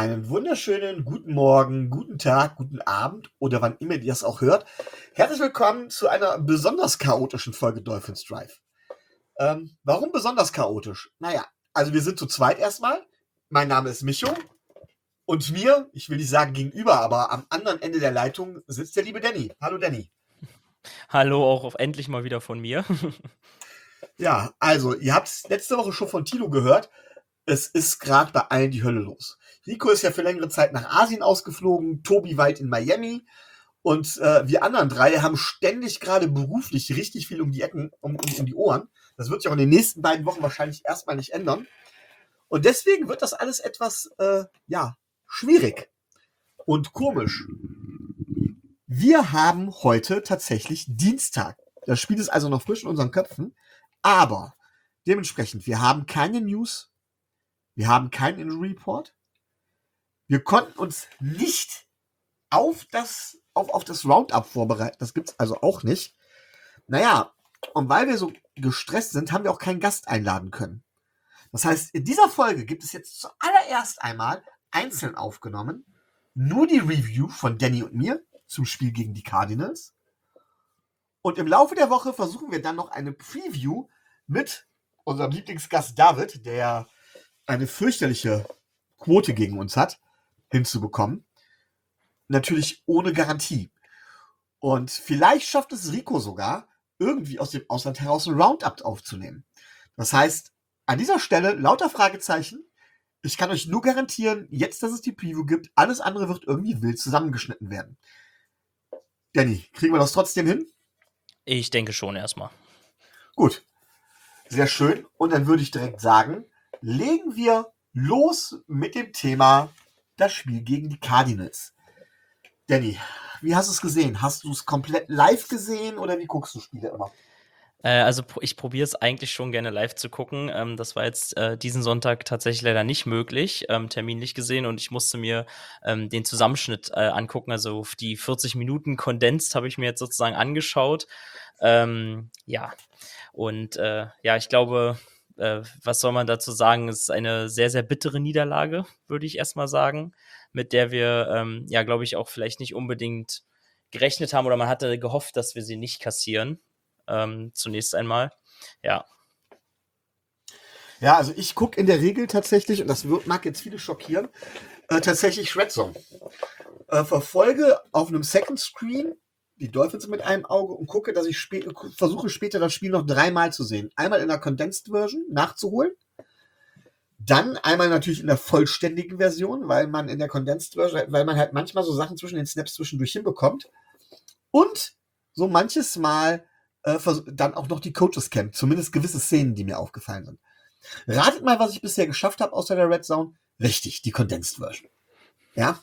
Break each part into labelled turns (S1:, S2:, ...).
S1: Einen wunderschönen guten Morgen, guten Tag, guten Abend oder wann immer ihr es auch hört. Herzlich willkommen zu einer besonders chaotischen Folge Dolphins Drive. Warum besonders chaotisch? Naja, also wir sind zu zweit erstmal. Mein Name ist Micho und mir, ich will nicht sagen gegenüber, aber am anderen Ende der Leitung sitzt der liebe Danny. Hallo Danny.
S2: Hallo, endlich mal wieder von mir.
S1: Ja, also ihr habt es letzte Woche schon von Tilo gehört. Es ist gerade bei allen die Hölle los. Rico ist ja für längere Zeit nach Asien ausgeflogen, Tobi weit in Miami. Und wir anderen drei haben ständig gerade beruflich richtig viel um die Ecken, um die Ohren. Das wird sich auch in den nächsten beiden Wochen wahrscheinlich erstmal nicht ändern. Und deswegen wird das alles etwas, ja, schwierig und komisch. Wir haben heute tatsächlich Dienstag. Das Spiel ist also noch frisch in unseren Köpfen. Aber dementsprechend, wir haben keine News, wir haben keinen Injury Report. Wir konnten uns nicht auf das Roundup vorbereiten. Das gibt's also auch nicht. Naja, und weil wir so gestresst sind, haben wir auch keinen Gast einladen können. Das heißt, in dieser Folge gibt es jetzt zuallererst einmal einzeln aufgenommen nur die Review von Danny und mir zum Spiel gegen die Cardinals. Und im Laufe der Woche versuchen wir dann noch eine Preview mit unserem Lieblingsgast David, der eine fürchterliche Quote gegen uns hat, hinzubekommen. Natürlich ohne Garantie. Und vielleicht schafft es Rico sogar, irgendwie aus dem Ausland heraus ein Roundup aufzunehmen. Das heißt, an dieser Stelle lauter Fragezeichen. Ich kann euch nur garantieren, jetzt, dass es die Preview gibt, alles andere wird irgendwie wild zusammengeschnitten werden. Danny, kriegen wir das trotzdem hin?
S2: Ich denke schon erstmal.
S1: Gut, sehr schön. Und dann würde ich direkt sagen, legen wir los mit dem Thema das Spiel gegen die Cardinals. Danny, wie hast du es gesehen? Hast du es komplett live gesehen oder wie guckst du Spiele immer?
S2: Also ich probiere es eigentlich schon gerne live zu gucken. Das war jetzt diesen Sonntag tatsächlich leider nicht möglich, terminlich gesehen. Und ich musste mir den Zusammenschnitt angucken. Also die 40 Minuten kondensiert habe ich mir jetzt sozusagen angeschaut. Ja, und ja, ich glaube, was soll man dazu sagen? Es ist eine sehr, sehr bittere Niederlage, würde ich erstmal sagen, mit der wir, ja, glaube ich, auch vielleicht nicht unbedingt gerechnet haben oder man hatte gehofft, dass wir sie nicht kassieren. Zunächst einmal. Ja.
S1: Ja, also ich gucke in der Regel tatsächlich, und das mag jetzt viele schockieren, tatsächlich Red Zone. Verfolge auf einem Second Screen die Dolphins mit einem Auge und gucke, dass ich versuche später das Spiel noch dreimal zu sehen. Einmal in der Condensed Version nachzuholen, dann einmal natürlich in der vollständigen Version, weil man in der Condensed Version, weil man halt manchmal so Sachen zwischen den Snaps zwischendurch hinbekommt und so manches Mal dann auch noch die Coaches Camp, zumindest gewisse Szenen, die mir aufgefallen sind. Ratet mal, was ich bisher geschafft habe außer der Red Zone. Richtig, die Condensed Version. Ja,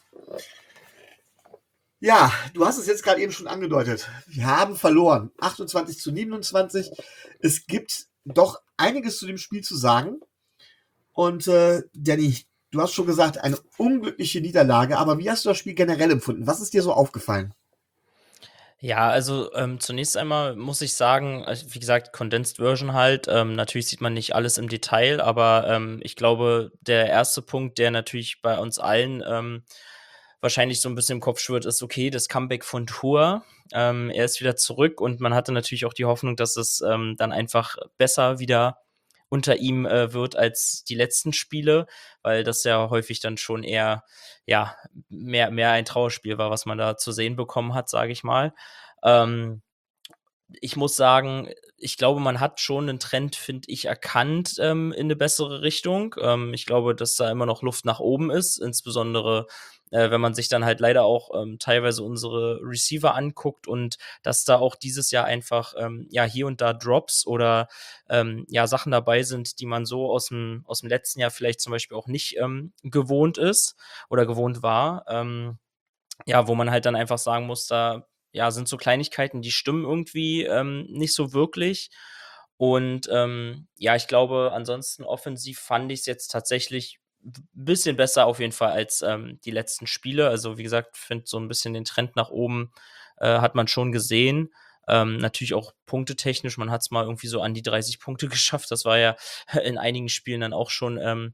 S1: ja, du hast es jetzt gerade eben schon angedeutet. Wir haben verloren. 28-27. Es gibt doch einiges zu dem Spiel zu sagen. Und Danny, du hast schon gesagt, eine unglückliche Niederlage. Aber wie hast du das Spiel generell empfunden? Was ist dir so aufgefallen?
S2: Ja, also zunächst einmal muss ich sagen, wie gesagt, Condensed Version halt. Natürlich sieht man nicht alles im Detail, aber ich glaube, der erste Punkt, der natürlich bei uns allen wahrscheinlich so ein bisschen im Kopf schwirrt, ist okay, das Comeback von Tour. Er ist wieder zurück und man hatte natürlich auch die Hoffnung, dass es dann einfach besser wieder unter ihm wird als die letzten Spiele, weil das ja häufig dann schon eher ja mehr ein Trauerspiel war, was man da zu sehen bekommen hat, sage ich mal. Ähm, Ich muss sagen, ich glaube, man hat schon einen Trend, finde ich, erkannt in eine bessere Richtung. Ich glaube, dass da immer noch Luft nach oben ist, insbesondere wenn man sich dann halt leider auch teilweise unsere Receiver anguckt und dass da auch dieses Jahr einfach ja hier und da Drops oder ja Sachen dabei sind, die man so aus dem letzten Jahr vielleicht zum Beispiel auch nicht gewohnt ist oder gewohnt war. Ja, wo man halt dann einfach sagen muss, da ja, sind so Kleinigkeiten, die stimmen irgendwie nicht so wirklich. Und ja, ich glaube, ansonsten offensiv fand ich es jetzt tatsächlich ein bisschen besser auf jeden Fall als die letzten Spiele. Also wie gesagt, finde so ein bisschen den Trend nach oben hat man schon gesehen. Natürlich auch punktetechnisch, man hat es mal irgendwie so an die 30 Punkte geschafft. Das war ja in einigen Spielen dann auch schon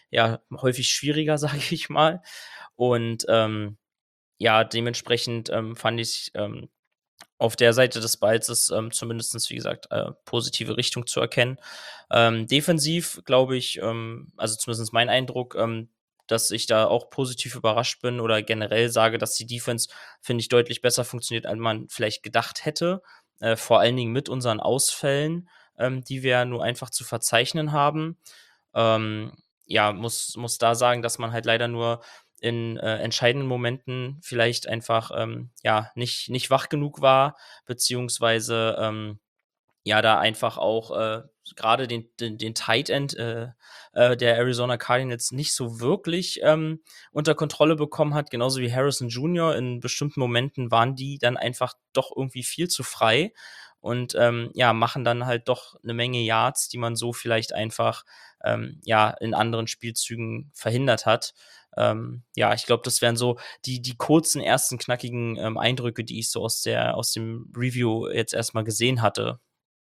S2: ja, häufig schwieriger, sage ich mal. Und, ja, dementsprechend, fand ich, auf der Seite des Balls ist, zumindestens, wie gesagt, positive Richtung zu erkennen. Defensiv glaube ich, also zumindest mein Eindruck, dass ich da auch positiv überrascht bin oder generell sage, dass die Defense, finde ich, deutlich besser funktioniert, als man vielleicht gedacht hätte. Vor allen Dingen mit unseren Ausfällen, die wir ja nur einfach zu verzeichnen haben. Ähm, ja, muss da sagen, dass man halt leider nur in, entscheidenden Momenten vielleicht einfach, ja, nicht wach genug war, beziehungsweise, ja, da einfach auch, grade den Tight End, der Arizona Cardinals nicht so wirklich, unter Kontrolle bekommen hat, genauso wie Harrison Junior. In bestimmten Momenten waren die dann einfach doch irgendwie viel zu frei und, ja, machen dann halt doch eine Menge Yards, die man so vielleicht einfach, ja, in anderen Spielzügen verhindert hat. Ja, ich glaube, das wären so die kurzen ersten knackigen, Eindrücke, die ich so aus dem Review jetzt erstmal gesehen hatte.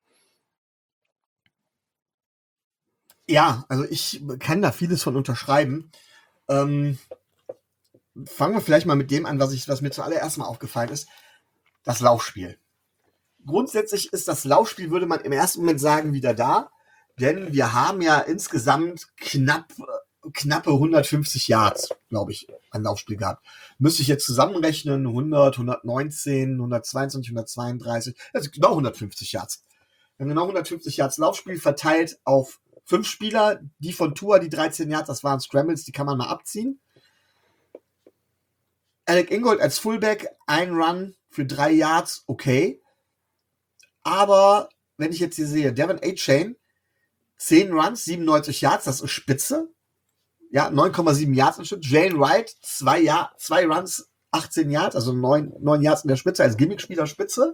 S1: Ja, also ich kann da vieles von unterschreiben. Ähm, Fangen wir vielleicht mal mit dem an, was mir zuallererst mal aufgefallen ist. Das Laufspiel. Grundsätzlich ist das Laufspiel, würde man im ersten Moment sagen, wieder da. Denn wir haben ja insgesamt knappe 150 Yards, glaube ich, an Laufspiel gehabt. Müsste ich jetzt zusammenrechnen, 100, 119, 122, 132, also genau 150 Yards. Wir haben genau 150 Yards Laufspiel verteilt auf 5 Spieler. Die von Tua, die 13 Yards, das waren Scrambles, die kann man mal abziehen. Alec Ingold als Fullback, ein Run für 3 Yards, okay. Aber wenn ich jetzt hier sehe, Devin A-Chain, 10 Runs, 97 Yards, das ist spitze. Ja, 9,7 Yards im Schnitt. Jalen Wright, 2 Runs, 18 Yards, also 9 Yards in der Spitze, als Gimmick-Spieler Spitze.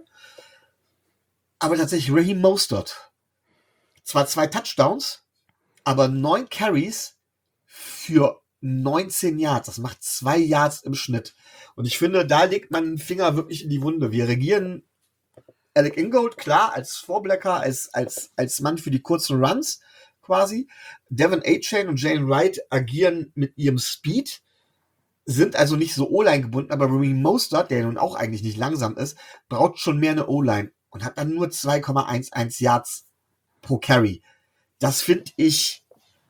S1: Aber tatsächlich Raheem Mostert. Zwar 2 Touchdowns, aber 9 Carries für 19 Yards. Das macht 2 Yards im Schnitt. Und ich finde, da legt man den Finger wirklich in die Wunde. Wir regieren Alec Ingold, klar, als Vorblecker, als Mann für die kurzen Runs quasi. Devin A-Chain und Jalen Wright agieren mit ihrem Speed, sind also nicht so O-Line gebunden, aber Raheem Mostert, der nun auch eigentlich nicht langsam ist, braucht schon mehr eine O-Line und hat dann nur 2,11 Yards pro Carry. Das finde ich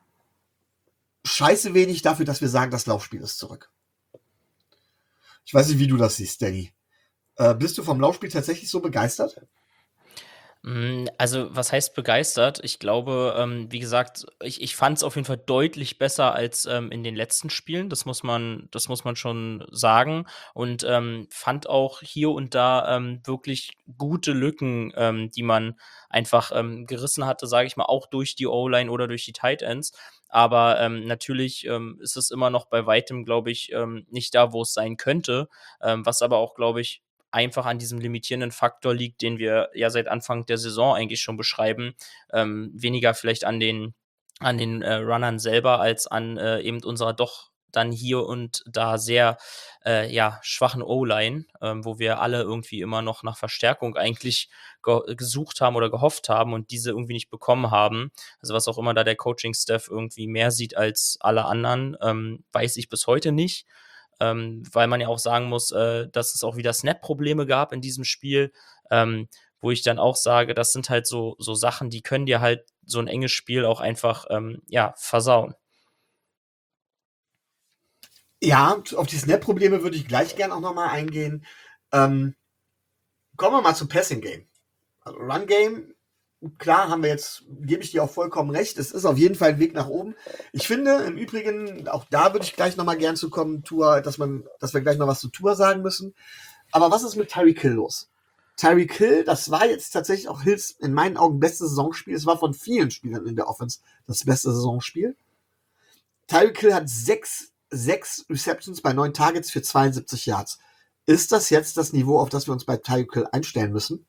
S1: scheiße wenig dafür, dass wir sagen, das Laufspiel ist zurück. Ich weiß nicht, wie du das siehst, Danny. Bist du vom Laufspiel tatsächlich so begeistert?
S2: Also, was heißt begeistert? Ich glaube, wie gesagt, ich fand es auf jeden Fall deutlich besser als, in den letzten Spielen. Das muss man schon sagen und, fand auch hier und da, wirklich gute Lücken, die man einfach, gerissen hatte, sage ich mal, auch durch die O-Line oder durch die Tight Ends. Aber, natürlich, ist es immer noch bei weitem, glaube ich, nicht da, wo es sein könnte, was aber auch, glaube ich, einfach an diesem limitierenden Faktor liegt, den wir ja seit Anfang der Saison eigentlich schon beschreiben. Weniger vielleicht an den Runnern selber als an, eben unserer doch dann hier und da sehr, ja, schwachen O-Line, wo wir alle irgendwie immer noch nach Verstärkung eigentlich gesucht haben oder gehofft haben und diese irgendwie nicht bekommen haben. Also, was auch immer da der Coaching-Staff irgendwie mehr sieht als alle anderen, weiß ich bis heute nicht, weil man ja auch sagen muss, dass es auch wieder Snap-Probleme gab in diesem Spiel, wo ich dann auch sage, das sind halt so Sachen, die können dir halt so ein enges Spiel auch einfach, ja, versauen.
S1: Ja, auf die Snap-Probleme würde ich gleich gern auch nochmal eingehen. Ähm, Kommen wir mal zum Passing-Game. Also Run-Game, klar haben wir jetzt, gebe ich dir auch vollkommen recht, es ist auf jeden Fall ein Weg nach oben. Ich finde im Übrigen, auch da würde ich gleich nochmal gern zu kommen, Tour, dass wir gleich noch was zu Tour sagen müssen. Aber was ist mit Tyreek Hill los? Tyreek Hill, das war jetzt tatsächlich auch Hills in meinen Augen bestes Saisonspiel. Es war von vielen Spielern in der Offense das beste Saisonspiel. Tyreek Hill hat sechs Receptions bei 9 Targets für 72 Yards. Ist das jetzt das Niveau, auf das wir uns bei Tyreek Hill einstellen müssen?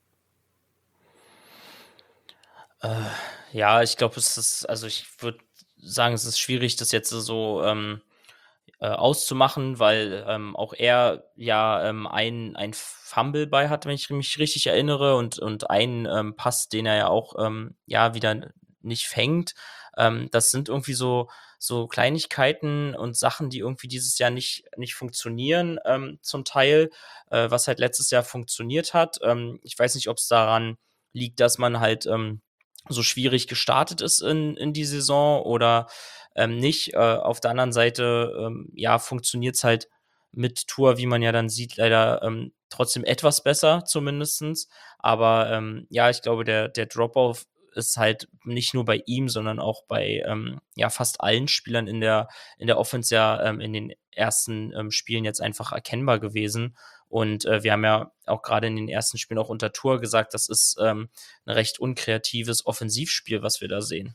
S2: Äh, ja, ich glaube, also, ich würde sagen, es ist schwierig, das jetzt so, auszumachen, weil, auch er ja, ein Fumble bei hat, wenn ich mich richtig erinnere und einen, Pass, den er ja auch, ja, wieder nicht fängt. Das sind irgendwie so Kleinigkeiten und Sachen, die irgendwie dieses Jahr nicht funktionieren, zum Teil, was halt letztes Jahr funktioniert hat. Ich weiß nicht, ob es daran liegt, dass man halt, so schwierig gestartet ist in die Saison oder, nicht. Auf der anderen Seite, ja, funktioniert's halt mit Tour, wie man ja dann sieht, leider, trotzdem etwas besser zumindestens. Aber, ja, ich glaube, der Drop-off ist halt nicht nur bei ihm, sondern auch bei, ja, fast allen Spielern in der Offense ja, in den ersten, Spielen jetzt einfach erkennbar gewesen. Und, wir haben ja auch gerade in den ersten Spielen auch unter Tour gesagt, das ist, 'n recht unkreatives Offensivspiel, was wir da sehen.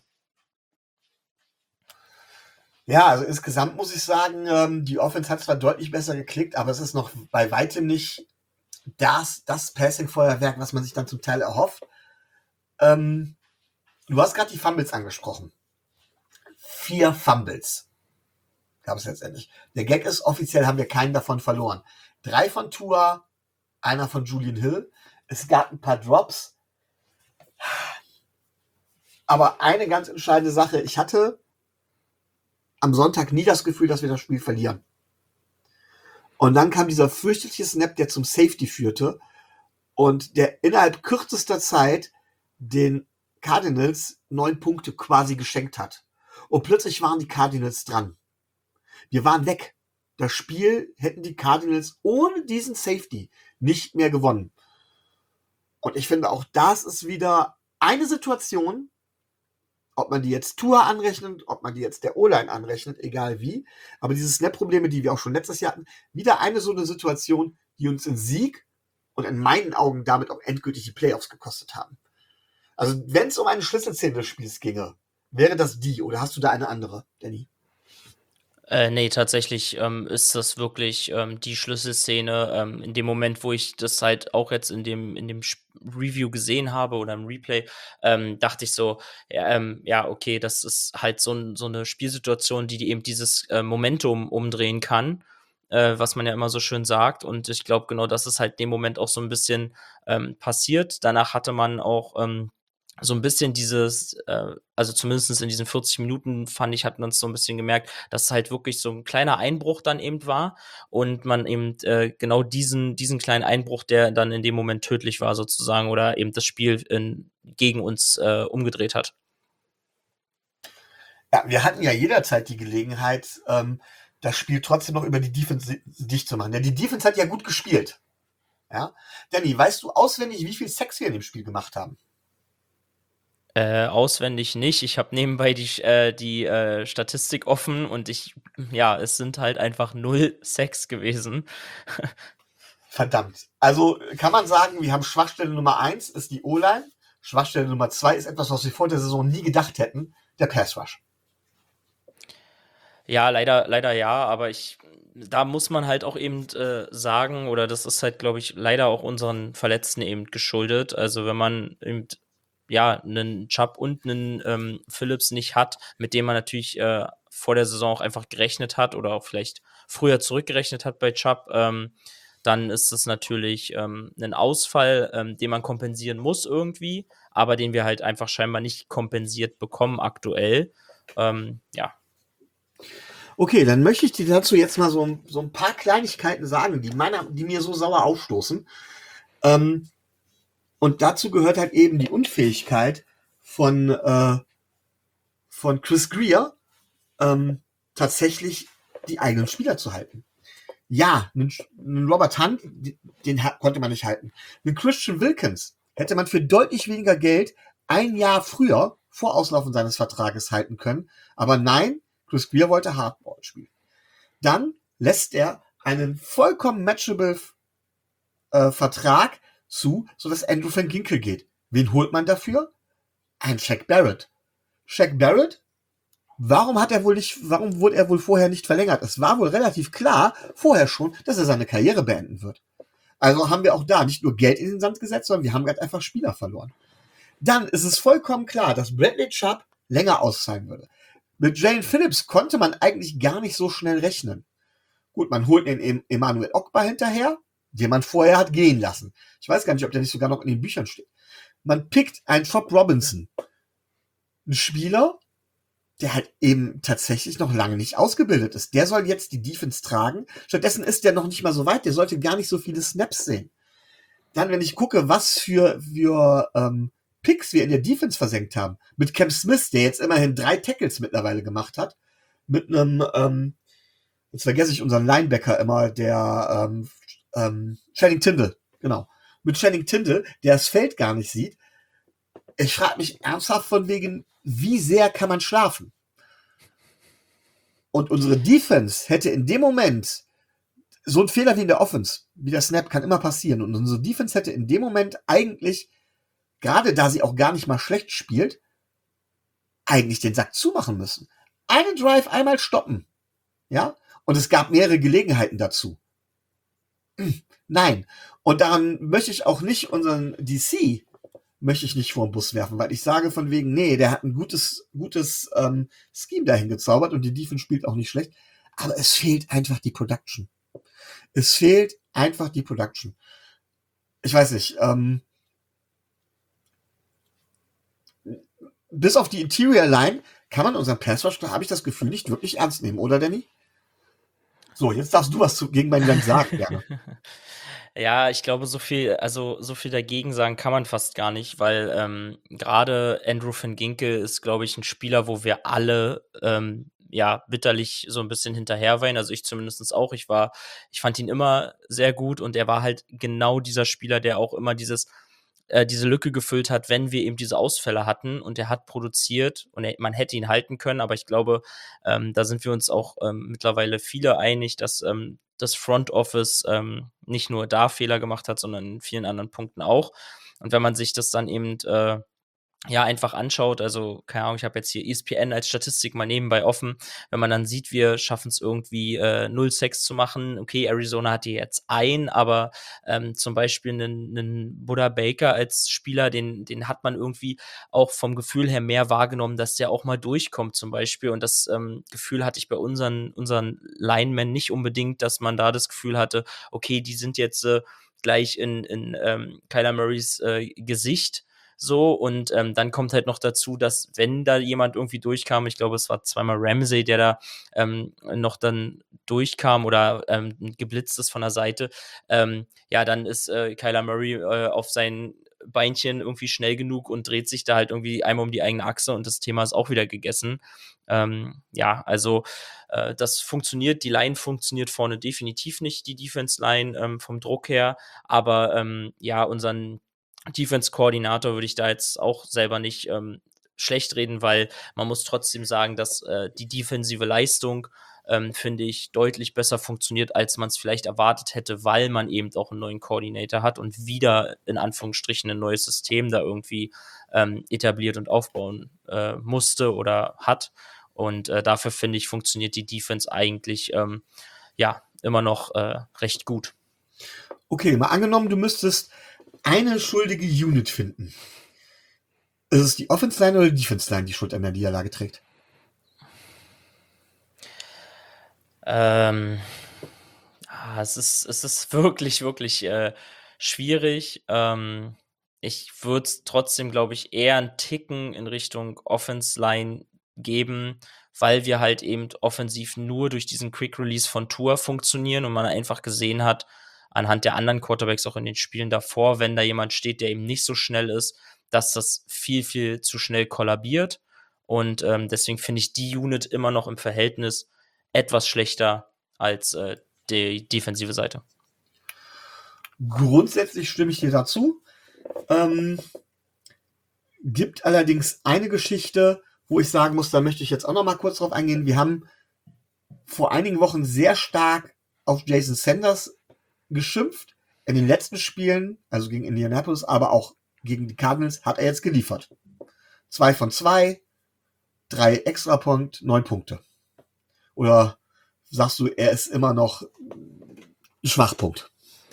S1: Ja, also insgesamt muss ich sagen, die Offense hat zwar deutlich besser geklickt, aber es ist noch bei weitem nicht das Passing-Feuerwerk, was man sich dann zum Teil erhofft. Du hast gerade die Fumbles angesprochen. 4 Fumbles gab es letztendlich. Der Gag ist, offiziell haben wir keinen davon verloren. 3 von Tua, einer von Julian Hill. Es gab ein paar Drops. Aber eine ganz entscheidende Sache, ich hatte am Sonntag nie das Gefühl, dass wir das Spiel verlieren. Und dann kam dieser fürchterliche Snap, der zum Safety führte und der innerhalb kürzester Zeit den Cardinals 9 Punkte quasi geschenkt hat. Und plötzlich waren die Cardinals dran. Wir waren weg. Das Spiel hätten die Cardinals ohne diesen Safety nicht mehr gewonnen. Und ich finde, auch das ist wieder eine Situation, ob man die jetzt Tour anrechnet, ob man die jetzt der O-Line anrechnet, egal wie. Aber diese Snap-Probleme, die wir auch schon letztes Jahr hatten, wieder eine so eine Situation, die uns einen Sieg und in meinen Augen damit auch endgültig die Playoffs gekostet haben. Also wenn es um eine Schlüsselszene des Spiels ginge, wäre das die, oder hast du da eine andere, Danny?
S2: Ne, tatsächlich, ist das wirklich, die Schlüsselszene, in dem Moment, wo ich das halt auch jetzt in dem Review gesehen habe oder im Replay, dachte ich so, ja, okay, das ist halt so 'ne Spielsituation, die eben dieses, Momentum umdrehen kann, was man ja immer so schön sagt. Und ich glaube, genau das ist halt in dem Moment auch so ein bisschen, passiert. Danach hatte man auch, so ein bisschen dieses, also zumindest in diesen 40 Minuten fand ich, hat man es so ein bisschen gemerkt, dass es halt wirklich so ein kleiner Einbruch dann eben war und man eben, genau diesen kleinen Einbruch, der dann in dem Moment tödlich war sozusagen oder eben das Spiel gegen uns, umgedreht hat.
S1: Ja, wir hatten ja jederzeit die Gelegenheit, das Spiel trotzdem noch über die Defense dicht zu machen. Denn die Defense hat ja gut gespielt. Ja? Danny, weißt du auswendig, wie viel Sex wir in dem Spiel gemacht haben?
S2: Auswendig nicht. Ich habe nebenbei die Statistik offen und ja, es sind halt einfach 0 Sacks gewesen.
S1: Verdammt. Also kann man sagen, wir haben Schwachstelle Nummer 1 ist die O-Line. Schwachstelle Nummer 2 ist etwas, was wir vor der Saison nie gedacht hätten, der Pass Rush.
S2: Ja, leider ja, aber da muss man halt auch eben, sagen oder das ist halt, glaube ich, leider auch unseren Verletzten eben geschuldet. Also, wenn man eben, ja, einen Chubb und einen Phillips nicht hat, mit dem man natürlich, vor der Saison auch einfach gerechnet hat oder auch vielleicht früher zurückgerechnet hat bei Chubb, dann ist das natürlich, 'nen Ausfall, den man kompensieren muss irgendwie, aber den wir halt einfach scheinbar nicht kompensiert bekommen aktuell. Ja.
S1: Okay, dann möchte ich dir dazu jetzt mal so ein paar Kleinigkeiten sagen, die mir so sauer aufstoßen. Ähm, und dazu gehört halt eben die Unfähigkeit von Chris Greer, tatsächlich die eigenen Spieler zu halten. Ja, einen Robert Hunt, konnte man nicht halten. Einen Christian Wilkins hätte man für deutlich weniger Geld ein Jahr früher, vor Auslaufen seines Vertrages, halten können. Aber nein, Chris Greer wollte Hardball spielen. Dann lässt er einen vollkommen matchable Vertrag zu, sodass Andrew Van Ginkel geht. Wen holt man dafür? Ein Shaq Barrett. Shaq Barrett, warum wurde er wohl vorher nicht verlängert? Es war wohl relativ klar, vorher schon, dass er seine Karriere beenden wird. Also haben wir auch da nicht nur Geld in den Sand gesetzt, sondern wir haben gerade einfach Spieler verloren. Dann ist es vollkommen klar, dass Bradley Chubb länger auszahlen würde. Mit Jalen Phillips konnte man eigentlich gar nicht so schnell rechnen. Gut, man holt den Emmanuel Ogba hinterher, den man vorher hat gehen lassen. Ich weiß gar nicht, ob der nicht sogar noch in den Büchern steht. Man pickt einen Chop Robinson. ein Spieler, der halt eben tatsächlich noch lange nicht ausgebildet ist. Der soll jetzt die Defense tragen. Stattdessen ist der noch nicht mal so weit. Der sollte gar nicht so viele Snaps sehen. Dann, wenn ich gucke, was für Picks wir in der Defense versenkt haben. Mit Cam Smith, der jetzt immerhin 3 Tackles mittlerweile gemacht hat. Mit einem, jetzt vergesse ich unseren Linebacker immer, der Channing Tindall, genau. Mit Channing Tindall, der das Feld gar nicht sieht. Ich frage mich ernsthaft von wegen, wie sehr kann man schlafen? Und unsere Defense hätte in dem Moment so ein Fehler wie in der Offense, wie der Snap, kann immer passieren. Und unsere Defense hätte in dem Moment eigentlich, gerade da sie auch gar nicht mal schlecht spielt, eigentlich den Sack zumachen müssen. Einen Drive einmal stoppen. Ja? Und es gab mehrere Gelegenheiten dazu. Nein. Und daran möchte ich auch nicht unseren DC möchte ich nicht vor den Bus werfen, weil ich sage von wegen, nee, der hat ein gutes Scheme dahin gezaubert und die Defense spielt auch nicht schlecht. Aber es fehlt einfach die Production. Es fehlt einfach die Production. Ich weiß nicht, bis auf die Interior Line kann man unseren Pass Rush, habe ich das Gefühl, nicht wirklich ernst nehmen, oder Danny? So, jetzt darfst du was gegen meinen Dank sagen, gerne.
S2: Ja, ich glaube, so viel dagegen sagen kann man fast gar nicht, weil gerade Andrew van Ginkel ist, glaube ich, ein Spieler, wo wir alle ja bitterlich so ein bisschen hinterher weinen. Also ich zumindest auch. Ich fand ihn immer sehr gut und er war halt genau dieser Spieler, der auch immer diese Lücke gefüllt hat, wenn wir eben diese Ausfälle hatten und er hat produziert und man hätte ihn halten können, aber ich glaube, da sind wir uns auch mittlerweile viele einig, dass das Front Office nicht nur da Fehler gemacht hat, sondern in vielen anderen Punkten auch. Und wenn man sich das dann eben ja, einfach anschaut, also, keine Ahnung, ich habe jetzt hier ESPN als Statistik mal nebenbei offen. Wenn man dann sieht, wir schaffen es irgendwie, 0 Sacks zu machen. Okay, Arizona hat hier jetzt aber zum Beispiel einen Buda Baker als Spieler, den hat man irgendwie auch vom Gefühl her mehr wahrgenommen, dass der auch mal durchkommt zum Beispiel. Und das Gefühl hatte ich bei unseren Linemen nicht unbedingt, dass man da das Gefühl hatte, okay, die sind jetzt gleich in Kyler Murrays Gesicht so. Und dann kommt halt noch dazu, dass wenn da jemand irgendwie durchkam, ich glaube, es war zweimal Ramsey, der da noch dann durchkam oder geblitzt ist von der Seite, ja, dann ist Kyler Murray auf sein Beinchen irgendwie schnell genug und dreht sich da halt irgendwie einmal um die eigene Achse und das Thema ist auch wieder gegessen. Ja, also das funktioniert, die Line funktioniert vorne definitiv nicht, die Defense-Line vom Druck her, aber ja, unseren Defense-Koordinator würde ich da jetzt auch selber nicht schlecht reden, weil man muss trotzdem sagen, dass die defensive Leistung, finde ich, deutlich besser funktioniert, als man es vielleicht erwartet hätte, weil man eben auch einen neuen Coordinator hat und wieder in Anführungsstrichen ein neues System da irgendwie etabliert und aufbauen musste oder hat. Und dafür, finde ich, funktioniert die Defense eigentlich ja immer noch recht gut.
S1: Okay, mal angenommen, du müsstest eine schuldige Unit finden. Ist es die Offense Line oder die Defense Line, die Schuld an der Niederlage trägt?
S2: Ähm, es ist wirklich, wirklich schwierig. Ich würde es trotzdem, glaube ich, eher einen Ticken in Richtung Offense Line geben, weil wir halt eben offensiv nur durch diesen Quick Release von Tua funktionieren und man einfach gesehen hat, anhand der anderen Quarterbacks auch in den Spielen davor, wenn da jemand steht, der eben nicht so schnell ist, dass das viel, viel zu schnell kollabiert. Und deswegen finde ich die Unit immer noch im Verhältnis etwas schlechter als die defensive Seite.
S1: Grundsätzlich stimme ich dir dazu. Gibt allerdings eine Geschichte, wo ich sagen muss, da möchte ich jetzt auch noch mal kurz drauf eingehen. Wir haben vor einigen Wochen sehr stark auf Jason Sanders geschimpft. In den letzten Spielen, also gegen Indianapolis, aber auch gegen die Cardinals, hat er jetzt geliefert. 2 von 2, 3 Extrapunkt, 9 Punkte. Oder sagst du, er ist immer noch ein Schwachpunkt?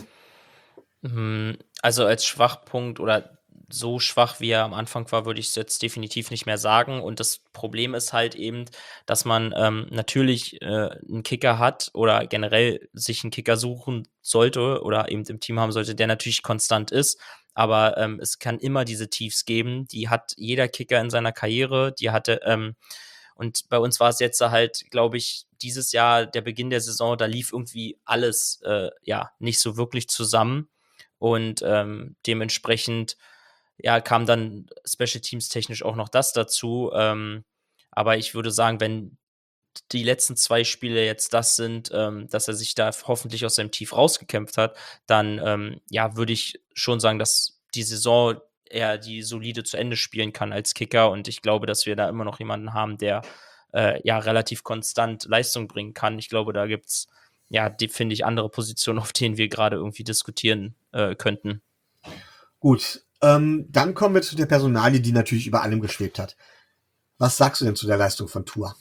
S2: Also als Schwachpunkt oder so schwach, wie er am Anfang war, würde ich es jetzt definitiv nicht mehr sagen. Und das Problem ist halt eben, dass man natürlich einen Kicker hat oder generell sich einen Kicker suchen sollte oder eben im Team haben sollte, der natürlich konstant ist. aber es kann immer diese Tiefs geben. Die hat jeder Kicker in seiner Karriere. Und bei uns war es jetzt halt, glaube ich, dieses Jahr, der Beginn der Saison, da lief irgendwie alles nicht so wirklich zusammen. Und dementsprechend kam dann Special Teams technisch auch noch das dazu. Aber ich würde sagen, wenn die letzten 2 Spiele jetzt das sind, dass er sich da hoffentlich aus seinem Tief rausgekämpft hat, dann, würde ich schon sagen, dass die Saison er die solide zu Ende spielen kann als Kicker. Und ich glaube, dass wir da immer noch jemanden haben, der, relativ konstant Leistung bringen kann. Ich glaube, da gibt's, die finde ich, andere Positionen, auf denen wir gerade irgendwie diskutieren, könnten.
S1: Gut, dann kommen wir zu der Personalie, die natürlich über allem geschwebt hat. Was sagst du denn zu der Leistung von Tua?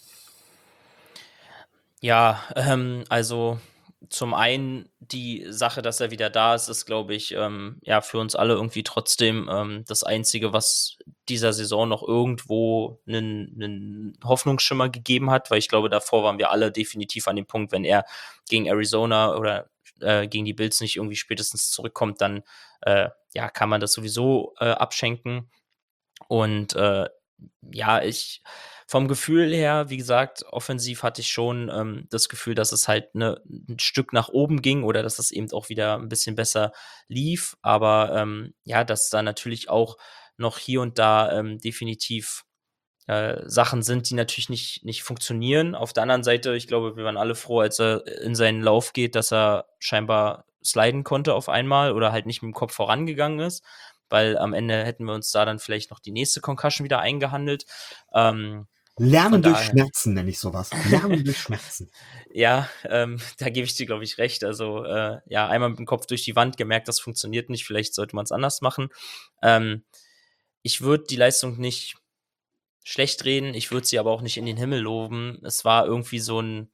S2: Ja, also zum einen die Sache, dass er wieder da ist, ist, glaube ich, für uns alle irgendwie trotzdem das Einzige, was dieser Saison noch irgendwo einen Hoffnungsschimmer gegeben hat, weil ich glaube, davor waren wir alle definitiv an dem Punkt, wenn er gegen Arizona oder gegen die Bills nicht irgendwie spätestens zurückkommt, dann kann man das sowieso abschenken. Und ich vom Gefühl her, wie gesagt, offensiv hatte ich schon das Gefühl, dass es halt ein Stück nach oben ging oder dass es eben auch wieder ein bisschen besser lief. Aber dass da natürlich auch noch hier und da definitiv Sachen sind, die natürlich nicht funktionieren. Auf der anderen Seite, ich glaube, wir waren alle froh, als er in seinen Lauf geht, dass er scheinbar sliden konnte auf einmal oder halt nicht mit dem Kopf vorangegangen ist, weil am Ende hätten wir uns da dann vielleicht noch die nächste Concussion wieder eingehandelt.
S1: Lernen durch Schmerzen nenne ich sowas. Lernen durch Schmerzen.
S2: Ja, da gebe ich dir, glaube ich, recht. Also, einmal mit dem Kopf durch die Wand gemerkt, das funktioniert nicht, vielleicht sollte man es anders machen. Ich würde die Leistung nicht schlecht reden, ich würde sie aber auch nicht in den Himmel loben. Es war irgendwie so ein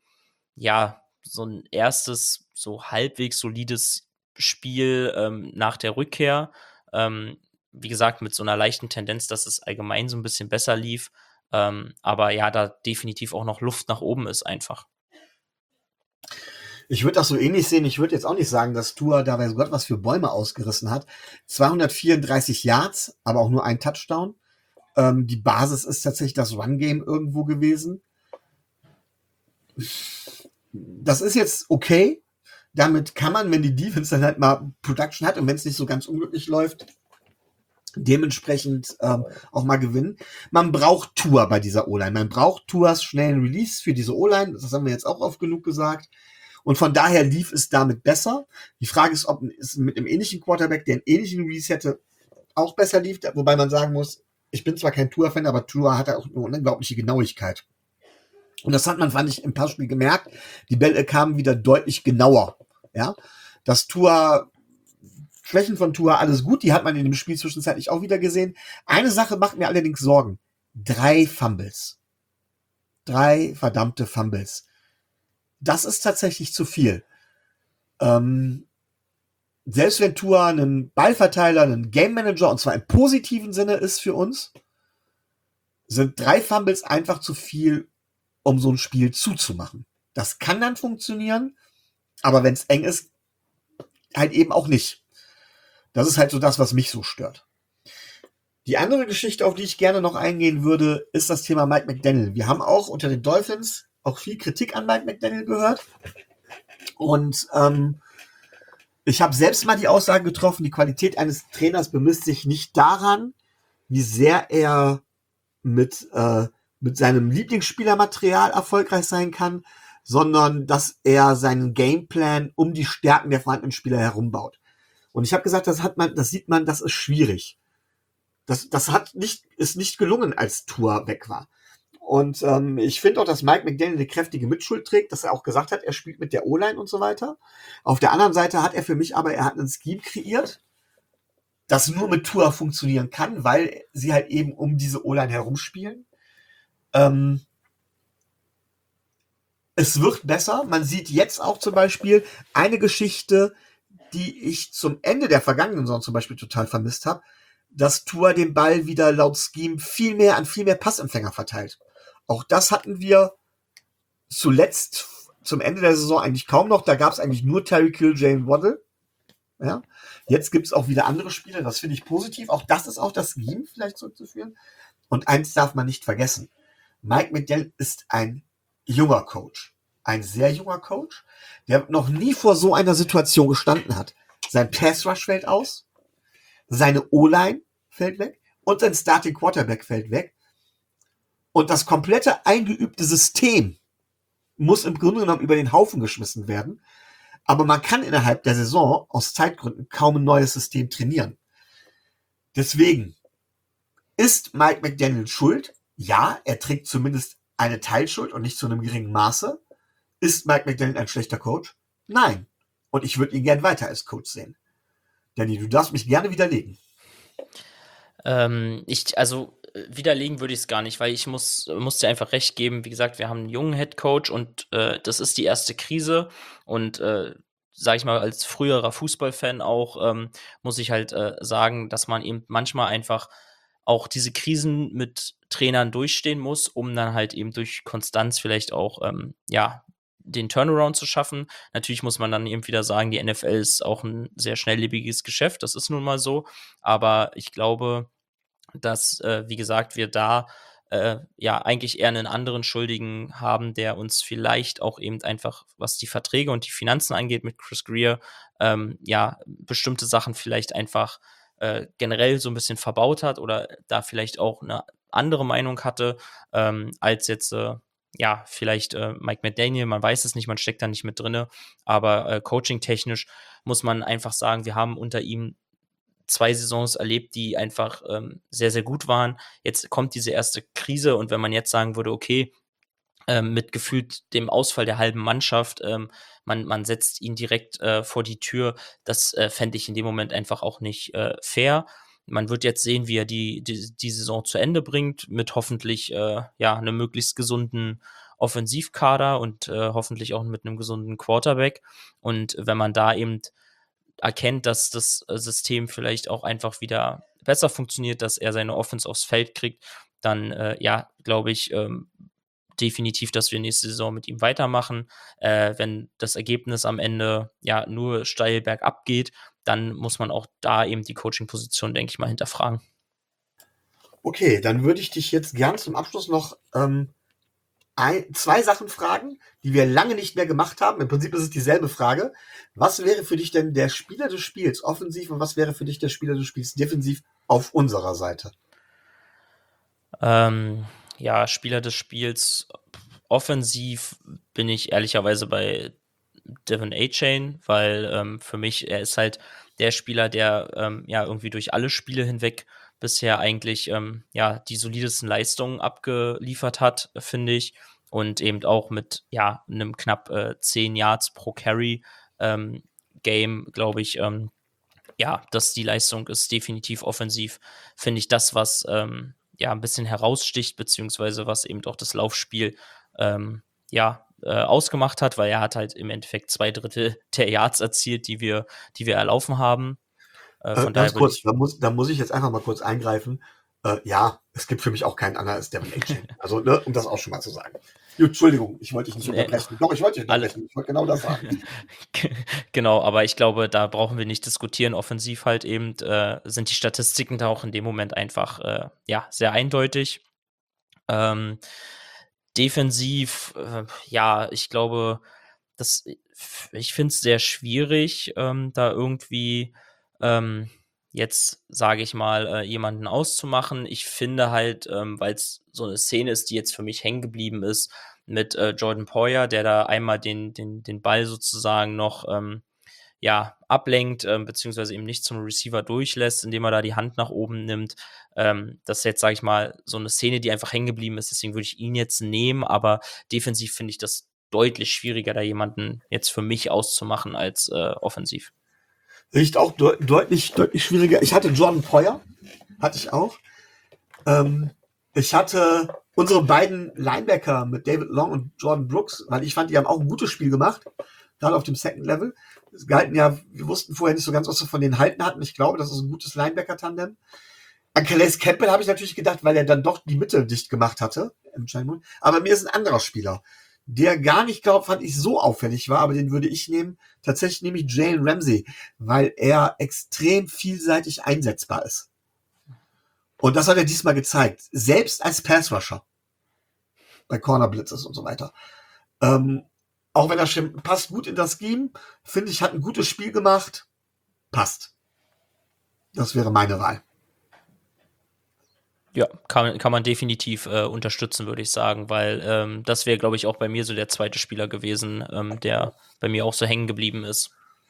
S2: erstes, so halbwegs solides Spiel, nach der Rückkehr. Wie gesagt, mit so einer leichten Tendenz, dass es allgemein so ein bisschen besser lief. Aber ja, da definitiv auch noch Luft nach oben ist einfach.
S1: Ich würde das so ähnlich sehen. Ich würde jetzt auch nicht sagen, dass Tua da weiß Gott was für Bäume ausgerissen hat. 234 Yards, aber auch nur ein Touchdown. Die Basis ist tatsächlich das Run-Game irgendwo gewesen. Das ist jetzt okay. Damit kann man, wenn die Defense dann halt mal Production hat und wenn es nicht so ganz unglücklich läuft, dementsprechend auch mal gewinnen. Man braucht Tua bei dieser O-Line. Man braucht Tuas schnellen Release für diese O-Line. Das haben wir jetzt auch oft genug gesagt. Und von daher lief es damit besser. Die Frage ist, ob es mit einem ähnlichen Quarterback, der einen ähnlichen Release hätte, auch besser lief. Wobei man sagen muss, ich bin zwar kein Tua-Fan, aber Tua hat auch eine unglaubliche Genauigkeit. Und das hat man, fand ich, im Passspiel gemerkt. Die Bälle kamen wieder deutlich genauer. Ja, das Tua, Schwächen von Tua, alles gut. Die hat man in dem Spiel zwischenzeitlich auch wieder gesehen. Eine Sache macht mir allerdings Sorgen. 3 Fumbles. 3 verdammte Fumbles. Das ist tatsächlich zu viel. Selbst wenn Tua ein Ballverteiler, ein Game Manager, und zwar im positiven Sinne ist für uns, sind 3 Fumbles einfach zu viel, um so ein Spiel zuzumachen. Das kann dann funktionieren, aber wenn es eng ist, halt eben auch nicht. Das ist halt so das, was mich so stört. Die andere Geschichte, auf die ich gerne noch eingehen würde, ist das Thema Mike McDaniel. Wir haben auch unter den Dolphins auch viel Kritik an Mike McDaniel gehört. Und ich habe selbst mal die Aussage getroffen, die Qualität eines Trainers bemisst sich nicht daran, wie sehr er mit seinem Lieblingsspielermaterial erfolgreich sein kann, sondern dass er seinen Gameplan um die Stärken der vorhandenen Spieler herumbaut. Und ich habe gesagt, das sieht man, das ist schwierig. Das ist nicht gelungen, als Tua weg war. Und ich finde auch, dass Mike McDaniel eine kräftige Mitschuld trägt, dass er auch gesagt hat, er spielt mit der O-Line und so weiter. Auf der anderen Seite hat er für mich aber, er hat einen Scheme kreiert, das nur mit Tua funktionieren kann, weil sie halt eben um diese O-Line herumspielen. Es wird besser. Man sieht jetzt auch zum Beispiel eine Geschichte, die ich zum Ende der vergangenen Saison zum Beispiel total vermisst habe, dass Tua den Ball wieder laut Scheme viel mehr Passempfänger verteilt. Auch das hatten wir zuletzt zum Ende der Saison eigentlich kaum noch. Da gab es eigentlich nur Tyreek Hill, Jalen Waddle. Ja? Jetzt gibt es auch wieder andere Spiele, das finde ich positiv. Auch das ist auch das Scheme vielleicht zurückzuführen. Und eins darf man nicht vergessen. Mike McDaniel ist ein junger Coach. Ein sehr junger Coach, der noch nie vor so einer Situation gestanden hat. Sein Pass Rush fällt aus, seine O-Line fällt weg und sein Starting Quarterback fällt weg. Und das komplette eingeübte System muss im Grunde genommen über den Haufen geschmissen werden. Aber man kann innerhalb der Saison aus Zeitgründen kaum ein neues System trainieren. Deswegen ist Mike McDaniel schuld. Ja, er trägt zumindest eine Teilschuld und nicht zu einem geringen Maße. Ist Mike McDaniel ein schlechter Coach? Nein. Und ich würde ihn gern weiter als Coach sehen. Danny, du darfst mich gerne widerlegen.
S2: Widerlegen würde ich es gar nicht, weil ich muss dir einfach recht geben. Wie gesagt, wir haben einen jungen Headcoach und das ist die erste Krise. Und sage ich mal, als früherer Fußballfan auch, muss ich halt sagen, dass man eben manchmal einfach auch diese Krisen mit Trainern durchstehen muss, um dann halt eben durch Konstanz vielleicht auch, den Turnaround zu schaffen. Natürlich muss man dann eben wieder sagen, die NFL ist auch ein sehr schnelllebiges Geschäft, das ist nun mal so. Aber ich glaube, dass, wie gesagt, wir da eigentlich eher einen anderen Schuldigen haben, der uns vielleicht auch eben einfach, was die Verträge und die Finanzen angeht mit Chris Grier, bestimmte Sachen vielleicht einfach generell so ein bisschen verbaut hat oder da vielleicht auch eine andere Meinung hatte, als jetzt vielleicht Mike McDaniel, man weiß es nicht, man steckt da nicht mit drinne, aber coaching-technisch muss man einfach sagen, wir haben unter ihm 2 Saisons erlebt, die einfach sehr, sehr gut waren. Jetzt kommt diese erste Krise und wenn man jetzt sagen würde, okay, mit gefühlt dem Ausfall der halben Mannschaft, man setzt ihn direkt vor die Tür, das fände ich in dem Moment einfach auch nicht fair. Man wird jetzt sehen, wie er die Saison zu Ende bringt, mit hoffentlich 'nem möglichst gesunden Offensivkader und hoffentlich auch mit einem gesunden Quarterback. Und wenn man da eben erkennt, dass das System vielleicht auch einfach wieder besser funktioniert, dass er seine Offense aufs Feld kriegt, dann, glaube ich, definitiv, dass wir nächste Saison mit ihm weitermachen. Wenn das Ergebnis am Ende nur steil bergab geht, dann muss man auch da eben die Coaching-Position, denke ich mal, hinterfragen.
S1: Okay, dann würde ich dich jetzt gern zum Abschluss noch 2 Sachen fragen, die wir lange nicht mehr gemacht haben. Im Prinzip ist es dieselbe Frage. Was wäre für dich denn der Spieler des Spiels offensiv und was wäre für dich der Spieler des Spiels defensiv auf unserer Seite?
S2: Spieler des Spiels offensiv bin ich ehrlicherweise bei Devon A-Chain, weil für mich, er ist halt der Spieler, der irgendwie durch alle Spiele hinweg bisher eigentlich die solidesten Leistungen abgeliefert hat, finde ich. Und eben auch mit einem knapp 10 Yards pro Carry Game, glaube ich, dass die Leistung ist definitiv offensiv, finde ich das, was ein bisschen heraussticht, beziehungsweise was eben auch das Laufspiel ausgemacht hat, weil er hat halt im Endeffekt 2/3 der Yards erzielt, die wir erlaufen haben. Von
S1: Ganz
S2: daher würde
S1: kurz,
S2: ich
S1: da muss ich jetzt einfach mal kurz eingreifen. Ja, es gibt für mich auch keinen anderen als Devin A-Chain. Also, ne, um das auch schon mal zu sagen. Gut, Entschuldigung, ich wollte dich nicht unterbrechen. Doch, ich wollte dich
S2: alle
S1: unterbrechen. Ich wollte genau das sagen.
S2: Genau, aber ich glaube, da brauchen wir nicht diskutieren. Offensiv halt eben sind die Statistiken da auch in dem Moment einfach sehr eindeutig. Ähm, defensiv, ich glaube, das ich finde es sehr schwierig, da irgendwie, ähm, jetzt, sage ich mal, jemanden auszumachen. Ich finde halt, weil es so eine Szene ist, die jetzt für mich hängen geblieben ist mit Jordan Poyer, der da einmal den Ball sozusagen noch, ablenkt, beziehungsweise eben nicht zum Receiver durchlässt, indem er da die Hand nach oben nimmt. Das ist jetzt, sage ich mal, so eine Szene, die einfach hängen geblieben ist, deswegen würde ich ihn jetzt nehmen, aber defensiv finde ich das deutlich schwieriger, da jemanden jetzt für mich auszumachen als offensiv.
S1: Riecht auch deutlich schwieriger. Ich hatte Jordan Poyer, hatte ich auch. Ich hatte unsere beiden Linebacker mit David Long und Jordan Brooks, weil ich fand, die haben auch ein gutes Spiel gemacht, gerade auf dem Second Level. Es galten ja, wir wussten vorher nicht so ganz, was wir von denen halten hatten. Ich glaube, das ist ein gutes Linebacker-Tandem. An Calais Campbell habe ich natürlich gedacht, weil er dann doch die Mitte dicht gemacht hatte. Aber mir ist ein anderer Spieler, der gar nicht, fand ich, so auffällig war, aber den würde ich nehmen. Tatsächlich nehme ich Jalen Ramsey, weil er extrem vielseitig einsetzbar ist. Und das hat er diesmal gezeigt. Selbst als Pass-Rusher. Bei Corner Blitzes und so weiter. Auch wenn er schon passt gut in das Scheme, finde ich, hat ein gutes Spiel gemacht. Passt. Das wäre meine Wahl.
S2: Ja, kann man definitiv unterstützen, würde ich sagen, weil das wäre, glaube ich, auch bei mir so der zweite Spieler gewesen, der bei mir auch so hängen geblieben ist.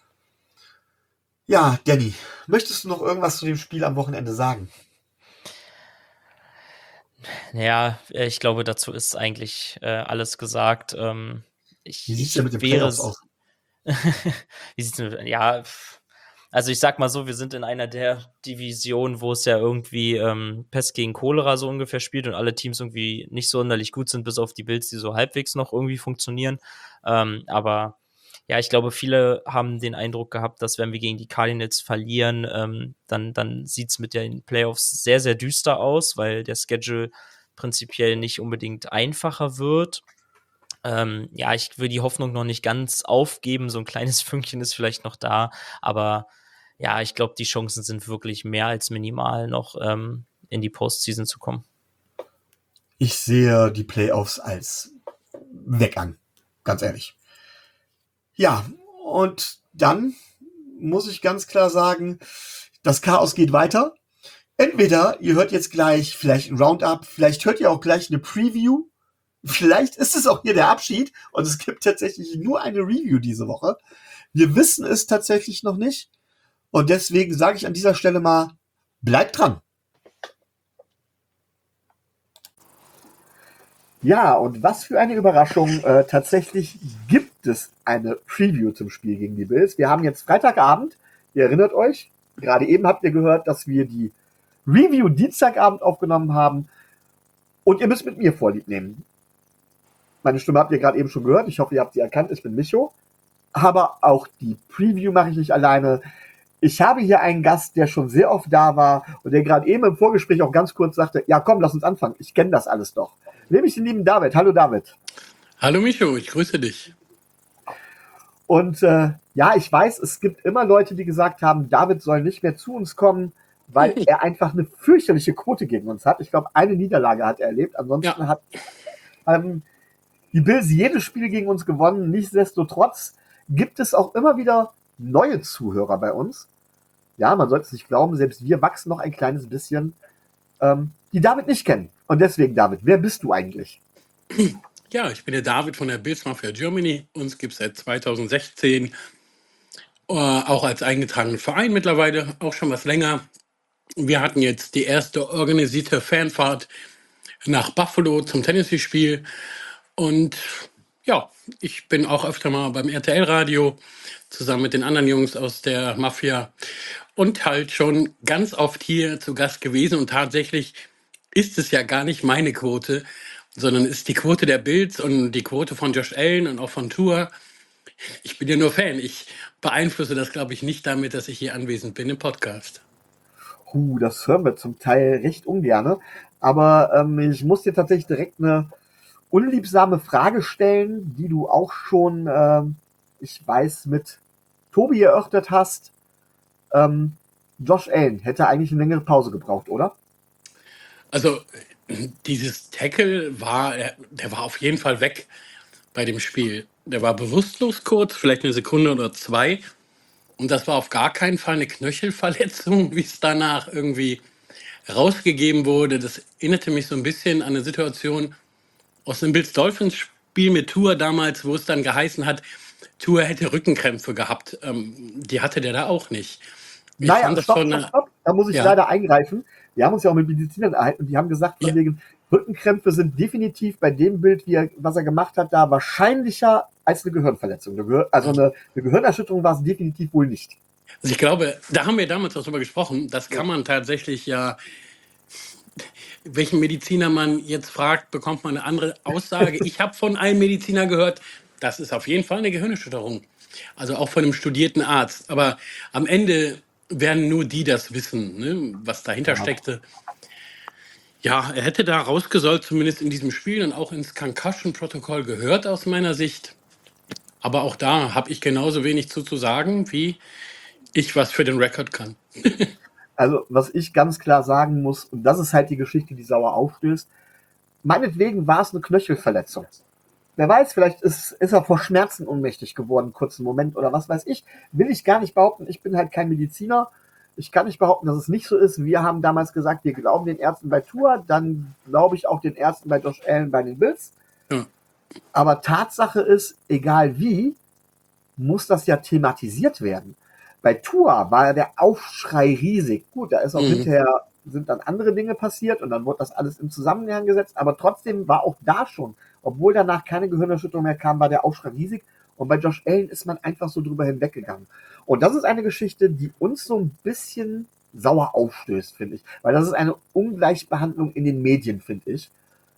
S1: Ja, Danny, möchtest du noch irgendwas zu dem Spiel am Wochenende sagen?
S2: Ja, ich glaube, dazu ist eigentlich alles gesagt.
S1: Wie sieht's denn mit den
S2: wäre
S1: Playoffs aus?
S2: Wie sieht's denn? Ja, also ich sag mal so, wir sind in einer der Divisionen, wo es ja irgendwie Pest gegen Cholera so ungefähr spielt und alle Teams irgendwie nicht sonderlich gut sind, bis auf die Bills, die so halbwegs noch irgendwie funktionieren. Aber ja, ich glaube, viele haben den Eindruck gehabt, dass wenn wir gegen die Cardinals verlieren, dann sieht's mit den Playoffs sehr, sehr düster aus, weil der Schedule prinzipiell nicht unbedingt einfacher wird. Ja, ich will die Hoffnung noch nicht ganz aufgeben. So ein kleines Fünkchen ist vielleicht noch da. Aber ja, ich glaube, die Chancen sind wirklich mehr als minimal, noch in die Postseason zu kommen.
S1: Ich sehe die Playoffs als weg an. Ganz ehrlich. Ja, und dann muss ich ganz klar sagen, das Chaos geht weiter. Entweder ihr hört jetzt gleich vielleicht ein Roundup, vielleicht hört ihr auch gleich eine Preview. Vielleicht ist es auch hier der Abschied und es gibt tatsächlich nur eine Review diese Woche. Wir wissen es tatsächlich noch nicht. Und deswegen sage ich an dieser Stelle mal, bleibt dran. Ja, und was für eine Überraschung. Tatsächlich gibt es eine Preview zum Spiel gegen die Bills. Wir haben jetzt Freitagabend. Ihr erinnert euch, gerade eben habt ihr gehört, dass wir die Review Dienstagabend aufgenommen haben. Und ihr müsst mit mir Vorlieb nehmen. Meine Stimme habt ihr gerade eben schon gehört. Ich hoffe, ihr habt sie erkannt. Ich bin Micho. Aber auch die Preview mache ich nicht alleine. Ich habe hier einen Gast, der schon sehr oft da war und der gerade eben im Vorgespräch auch ganz kurz sagte, ja komm, lass uns anfangen. Ich kenne das alles doch. Nehme ich den lieben David. Hallo David.
S3: Hallo Micho, ich grüße dich.
S1: Und ja, ich weiß, es gibt immer Leute, die gesagt haben, David soll nicht mehr zu uns kommen, weil er einfach eine fürchterliche Quote gegen uns hat. Ich glaube, eine Niederlage hat er erlebt. Ansonsten hat die Bills jedes Spiel gegen uns gewonnen. Nichtsdestotrotz gibt es auch immer wieder neue Zuhörer bei uns. Ja, man sollte es nicht glauben, selbst wir wachsen noch ein kleines bisschen, die David nicht kennen. Und deswegen, David, wer bist du eigentlich?
S3: Ja, ich bin der David von der Bills Mafia Germany. Uns gibt es seit 2016, auch als eingetragenen Verein mittlerweile, auch schon was länger. Wir hatten jetzt die erste organisierte Fanfahrt nach Buffalo zum Tennessee-Spiel. Und ja, ich bin auch öfter mal beim RTL-Radio zusammen mit den anderen Jungs aus der Mafia und halt schon ganz oft hier zu Gast gewesen. Und tatsächlich ist es ja gar nicht meine Quote, sondern ist die Quote der Bills und die Quote von Josh Allen und auch von Tua. Ich bin ja nur Fan. Ich beeinflusse das, glaube ich, nicht damit, dass ich hier anwesend bin im Podcast.
S1: Das hören wir zum Teil recht ungerne. Aber ich muss dir tatsächlich direkt eine unliebsame Frage stellen, die du auch schon, ich weiß, mit Tobi erörtert hast. Josh Allen hätte eigentlich eine längere Pause gebraucht, oder?
S3: Also dieses Tackle der war auf jeden Fall weg bei dem Spiel. Der war bewusstlos kurz, vielleicht eine Sekunde oder zwei. Und das war auf gar keinen Fall eine Knöchelverletzung, wie es danach irgendwie rausgegeben wurde. Das erinnerte mich so ein bisschen an eine Situation aus dem Bills-Dolphins-Spiel mit Tua damals, wo es dann geheißen hat, Tua hätte Rückenkrämpfe gehabt. Die hatte der da auch nicht. Ich
S1: Naja,
S3: fand das
S1: stopp,
S3: schon
S1: stopp, stopp. Da muss ich
S3: ja.
S1: leider eingreifen. Wir haben uns ja auch mit Medizinern erhalten und die haben gesagt, von
S3: Ja.
S1: wegen Rückenkrämpfe sind definitiv bei dem Bild, was er gemacht hat, da wahrscheinlicher als eine Gehirnverletzung. Also eine Gehirnerschütterung war es definitiv wohl nicht.
S3: Also ich glaube, da haben wir damals auch drüber gesprochen. Das kann man tatsächlich ja, welchen Mediziner man jetzt fragt, bekommt man eine andere Aussage. Ich habe von einem Mediziner gehört, das ist auf jeden Fall eine Gehirnerschütterung. Also auch von einem studierten Arzt. Aber am Ende werden nur die das wissen, ne, was dahinter steckte. Ja, er hätte da rausgesollt, zumindest in diesem Spiel und auch ins Concussion-Protokoll gehört aus meiner Sicht. Aber auch da habe ich genauso wenig zu sagen, wie ich was für den Rekord kann.
S1: Also, was ich ganz klar sagen muss, und das ist halt die Geschichte, die sauer aufstößt, meinetwegen war es eine Knöchelverletzung. Wer weiß, vielleicht ist er vor Schmerzen ohnmächtig geworden, kurzen Moment oder was weiß ich. Will ich gar nicht behaupten. Ich bin halt kein Mediziner. Ich kann nicht behaupten, dass es nicht so ist. Wir haben damals gesagt, wir glauben den Ärzten bei Tour, dann glaube ich auch den Ärzten bei Josh Allen bei den Bills.
S3: Ja.
S1: Aber Tatsache ist, egal wie, muss das ja thematisiert werden. Bei Tua war ja der Aufschrei riesig. Gut, da ist auch hinterher, sind dann andere Dinge passiert und dann wurde das alles im Zusammenhang gesetzt, aber trotzdem war auch da schon, obwohl danach keine Gehirnerschütterung mehr kam, war der Aufschrei riesig und bei Josh Allen ist man einfach so drüber hinweggegangen. Und das ist eine Geschichte, die uns so ein bisschen sauer aufstößt, finde ich, weil das ist eine Ungleichbehandlung in den Medien, finde ich.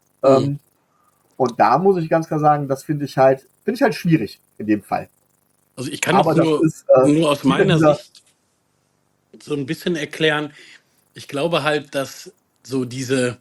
S1: Und da muss ich ganz klar sagen, das finde ich halt schwierig in dem Fall.
S3: Also ich kann
S1: Aber
S3: das
S1: das ist
S3: nur aus
S1: wieder
S3: meiner
S1: dieser,
S3: Sicht so ein bisschen erklären. Ich glaube halt, dass so diese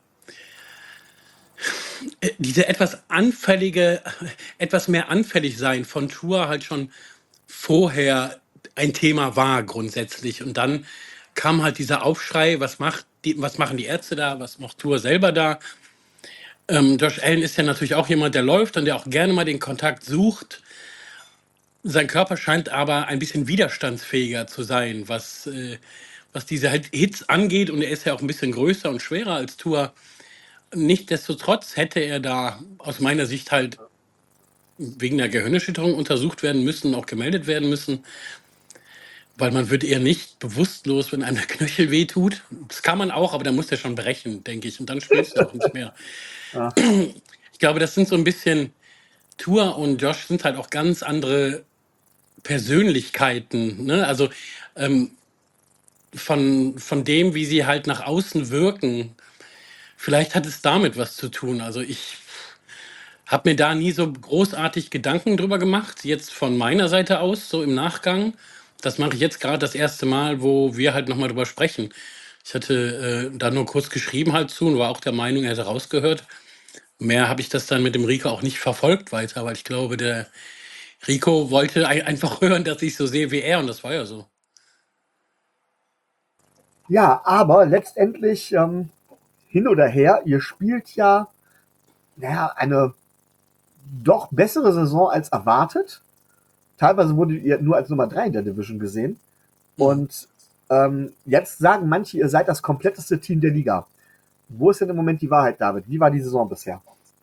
S3: etwas anfällige, etwas mehr anfällig sein von Tour halt schon vorher ein Thema war grundsätzlich. Und dann kam halt dieser Aufschrei, was machen die Ärzte da, was macht Tour selber da? Josh Allen ist ja natürlich auch jemand, der läuft und der auch gerne mal den Kontakt sucht. Sein Körper scheint aber ein bisschen widerstandsfähiger zu sein, was diese halt Hits angeht. Und er ist ja auch ein bisschen größer und schwerer als Tour. Nichtsdestotrotz hätte er da aus meiner Sicht halt wegen der Gehirnerschütterung untersucht werden müssen, auch gemeldet werden müssen, weil man wird eher nicht bewusstlos, wenn einem der Knöchel wehtut. Das kann man auch, aber dann muss der schon brechen, denke ich, und dann spielst du auch nicht mehr.
S1: ja.
S3: Ich glaube, das sind so ein bisschen, Tour und Josh sind halt auch ganz andere Persönlichkeiten, ne? Also von dem, wie sie halt nach außen wirken, vielleicht hat es damit was zu tun. Also ich habe mir da nie so großartig Gedanken drüber gemacht, jetzt von meiner Seite aus, so im Nachgang. Das mache ich jetzt gerade das erste Mal, wo wir halt nochmal drüber sprechen. Ich hatte da nur kurz geschrieben halt zu und war auch der Meinung, er hätte rausgehört. Mehr habe ich das dann mit dem Rico auch nicht verfolgt weiter, weil ich glaube, der Rico wollte einfach hören, dass ich so sehe wie er und das war ja so.
S1: Ja, aber letztendlich hin oder her, ihr spielt ja naja, eine doch bessere Saison als erwartet. Teilweise wurdet ihr nur als Nummer 3 in der Division gesehen. Und jetzt sagen manche, ihr seid das kompletteste Team der Liga. Wo ist denn im Moment die Wahrheit, David? Wie war die Saison bisher?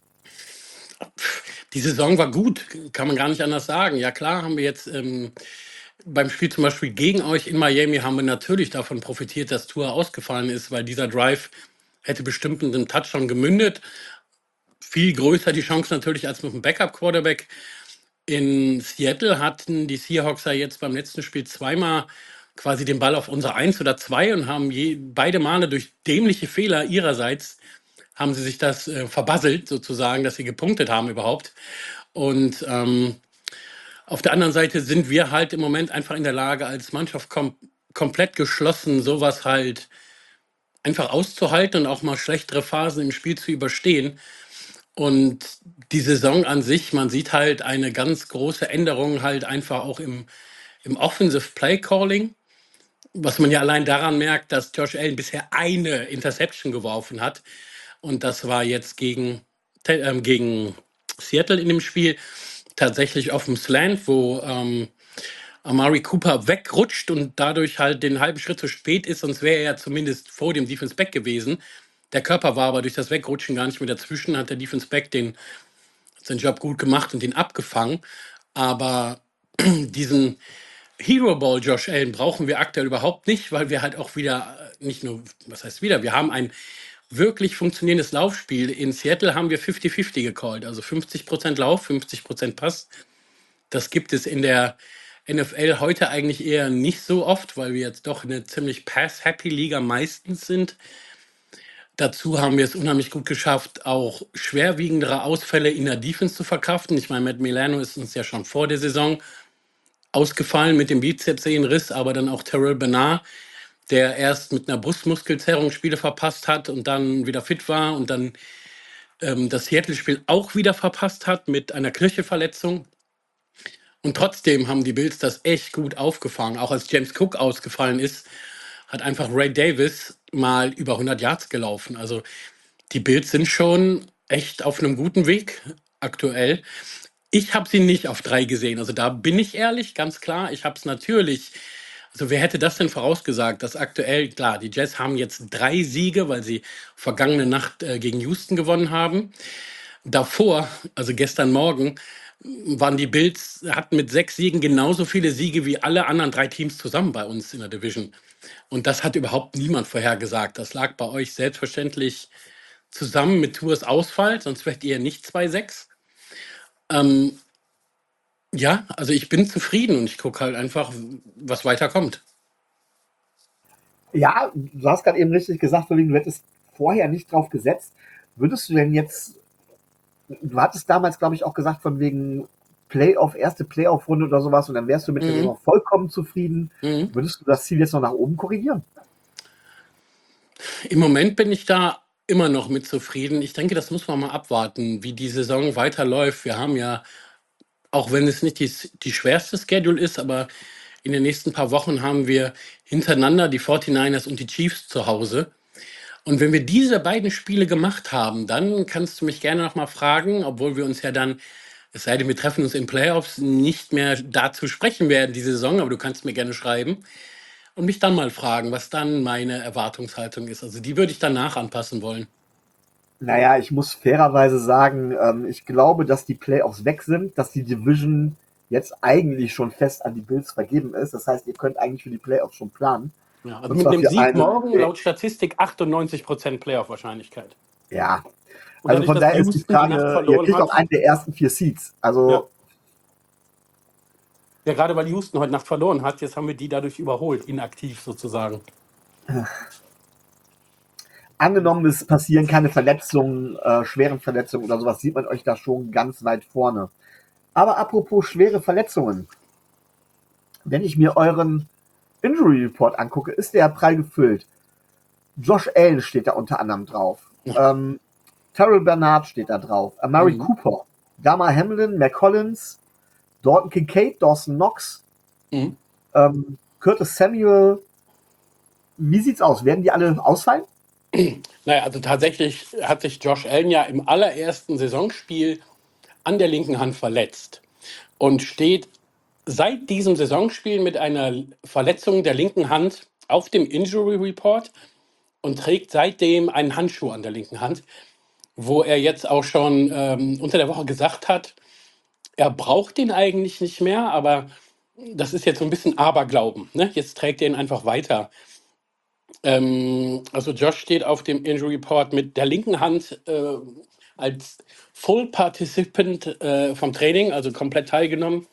S3: Die Saison war gut, kann man gar nicht anders sagen. Ja klar haben wir jetzt beim Spiel zum Beispiel gegen euch in Miami haben wir natürlich davon profitiert, dass Tour ausgefallen ist, weil dieser Drive hätte bestimmt mit einem Touchdown gemündet. Viel größer die Chance natürlich als mit dem Backup-Quarterback. In Seattle hatten die Seahawks ja jetzt beim letzten Spiel zweimal quasi den Ball auf unsere 1 oder 2 und haben beide Male durch dämliche Fehler ihrerseits haben sie sich das verbasselt sozusagen, dass sie gepunktet haben überhaupt. Und auf der anderen Seite sind wir halt im Moment einfach in der Lage, als Mannschaft komplett geschlossen sowas halt einfach auszuhalten und auch mal schlechtere Phasen im Spiel zu überstehen. Und die Saison an sich, man sieht halt eine ganz große Änderung halt einfach auch im Offensive Play Calling, was man ja allein daran merkt, dass Josh Allen bisher eine Interception geworfen hat. Und das war jetzt gegen Seattle in dem Spiel tatsächlich auf dem Slant, wo Amari Cooper wegrutscht und dadurch halt den halben Schritt zu spät ist, sonst wäre er ja zumindest vor dem Defense Back gewesen. Der Körper war aber durch das Wegrutschen gar nicht mehr dazwischen, hat der Defense Back seinen Job gut gemacht und den abgefangen. Aber diesen Hero Ball Josh Allen brauchen wir aktuell überhaupt nicht, weil wir halt auch wieder, nicht nur, was heißt wieder, wir haben ein wirklich funktionierendes Laufspiel. In Seattle haben wir 50-50 gecallt, also 50% Lauf, 50% Pass. Das gibt es in der NFL heute eigentlich eher nicht so oft, weil wir jetzt doch eine ziemlich Pass-Happy Liga meistens sind. Dazu haben wir es unheimlich gut geschafft, auch schwerwiegendere Ausfälle in der Defense zu verkraften. Ich meine, Matt Milano ist uns ja schon vor der Saison ausgefallen mit dem Bizepssehnenriss, aber dann auch Terrell Bernard der erst mit einer Brustmuskelzerrung Spiele verpasst hat und dann wieder fit war und dann das Seattle-Spiel auch wieder verpasst hat mit einer Knöchelverletzung. Und trotzdem haben die Bills das echt gut aufgefangen. Auch als James Cook ausgefallen ist, hat einfach Ray Davis mal über 100 Yards gelaufen. Also die Bills sind schon echt auf einem guten Weg aktuell. Ich habe sie nicht auf 3 gesehen. Also da bin ich ehrlich, ganz klar. Ich habe es natürlich. Also wer hätte das denn vorausgesagt, dass aktuell, klar, die Jets haben jetzt 3 Siege, weil sie vergangene Nacht gegen Houston gewonnen haben. Davor, also gestern Morgen, waren die Bills, hatten mit 6 Siegen genauso viele Siege wie alle anderen 3 Teams zusammen bei uns in der Division. Und das hat überhaupt niemand vorhergesagt. Das lag bei euch selbstverständlich zusammen mit Tours Ausfall, sonst wärt ihr nicht 2-6. Ja, also ich bin zufrieden und ich gucke halt einfach, was weiterkommt.
S1: Ja, du hast gerade eben richtig gesagt, du hättest vorher nicht drauf gesetzt. Würdest du denn jetzt, du hattest damals, glaube ich, auch gesagt, von wegen erste Playoff-Runde oder sowas, und dann wärst du mit dem immer vollkommen zufrieden. Würdest du das Ziel jetzt noch nach oben korrigieren?
S3: Im Moment bin ich da immer noch mit zufrieden. Ich denke, das muss man mal abwarten, wie die Saison weiterläuft. Wir haben ja, auch wenn es nicht die schwerste Schedule ist, aber in den nächsten paar Wochen haben wir hintereinander die 49ers und die Chiefs zu Hause. Und wenn wir diese beiden Spiele gemacht haben, dann kannst du mich gerne noch mal fragen, obwohl wir uns ja dann, es sei denn, wir treffen uns in Playoffs, nicht mehr dazu sprechen werden, die Saison, aber du kannst mir gerne schreiben und mich dann mal fragen, was dann meine Erwartungshaltung ist. Also die würde ich danach anpassen wollen.
S1: Naja, ich muss fairerweise sagen, ich glaube, dass die Playoffs weg sind, dass die Division jetzt eigentlich schon fest an die Bills vergeben ist. Das heißt, ihr könnt eigentlich für die Playoffs schon planen.
S3: Ja, also
S1: Und
S3: mit
S1: zwar
S3: einem
S1: für
S3: Sieg
S1: eine,
S3: morgen laut Statistik 98% Playoff-Wahrscheinlichkeit.
S1: ja.
S3: Und
S1: Also
S3: dadurch,
S1: von
S3: dass
S1: daher ist die
S3: Houston die Nacht
S1: Frage, ihr
S3: verloren
S1: kriegt auch
S3: hat,
S1: einen der ersten 4 Seeds.
S3: ja,
S1: Also
S3: ja, gerade weil Houston heute Nacht verloren hat, jetzt haben wir die dadurch überholt, inaktiv sozusagen.
S1: angenommen, es passieren keine Verletzungen, schweren Verletzungen oder sowas, sieht man euch da schon ganz weit vorne. Aber apropos schwere Verletzungen, wenn ich mir euren Injury Report angucke, ist der prall gefüllt. Josh Allen steht da unter anderem drauf. Terrell Bernard steht da drauf. Amari Cooper, Dama Hamlin, Mac Collins, Dalton Kincaid, Dawson Knox, Curtis Samuel. Wie sieht's aus? Werden die alle ausfallen?
S3: Naja, also tatsächlich hat sich Josh Allen ja im allerersten Saisonspiel an der linken Hand verletzt und steht seit diesem Saisonspiel mit einer Verletzung der linken Hand auf dem Injury Report und trägt seitdem einen Handschuh an der linken Hand, wo er jetzt auch schon unter der Woche gesagt hat, er braucht den eigentlich nicht mehr, aber das ist jetzt so ein bisschen Aberglauben. Ne? Jetzt trägt er ihn einfach weiter. Also Josh steht auf dem Injury Report mit der linken Hand als Full Participant vom Training, also komplett teilgenommen.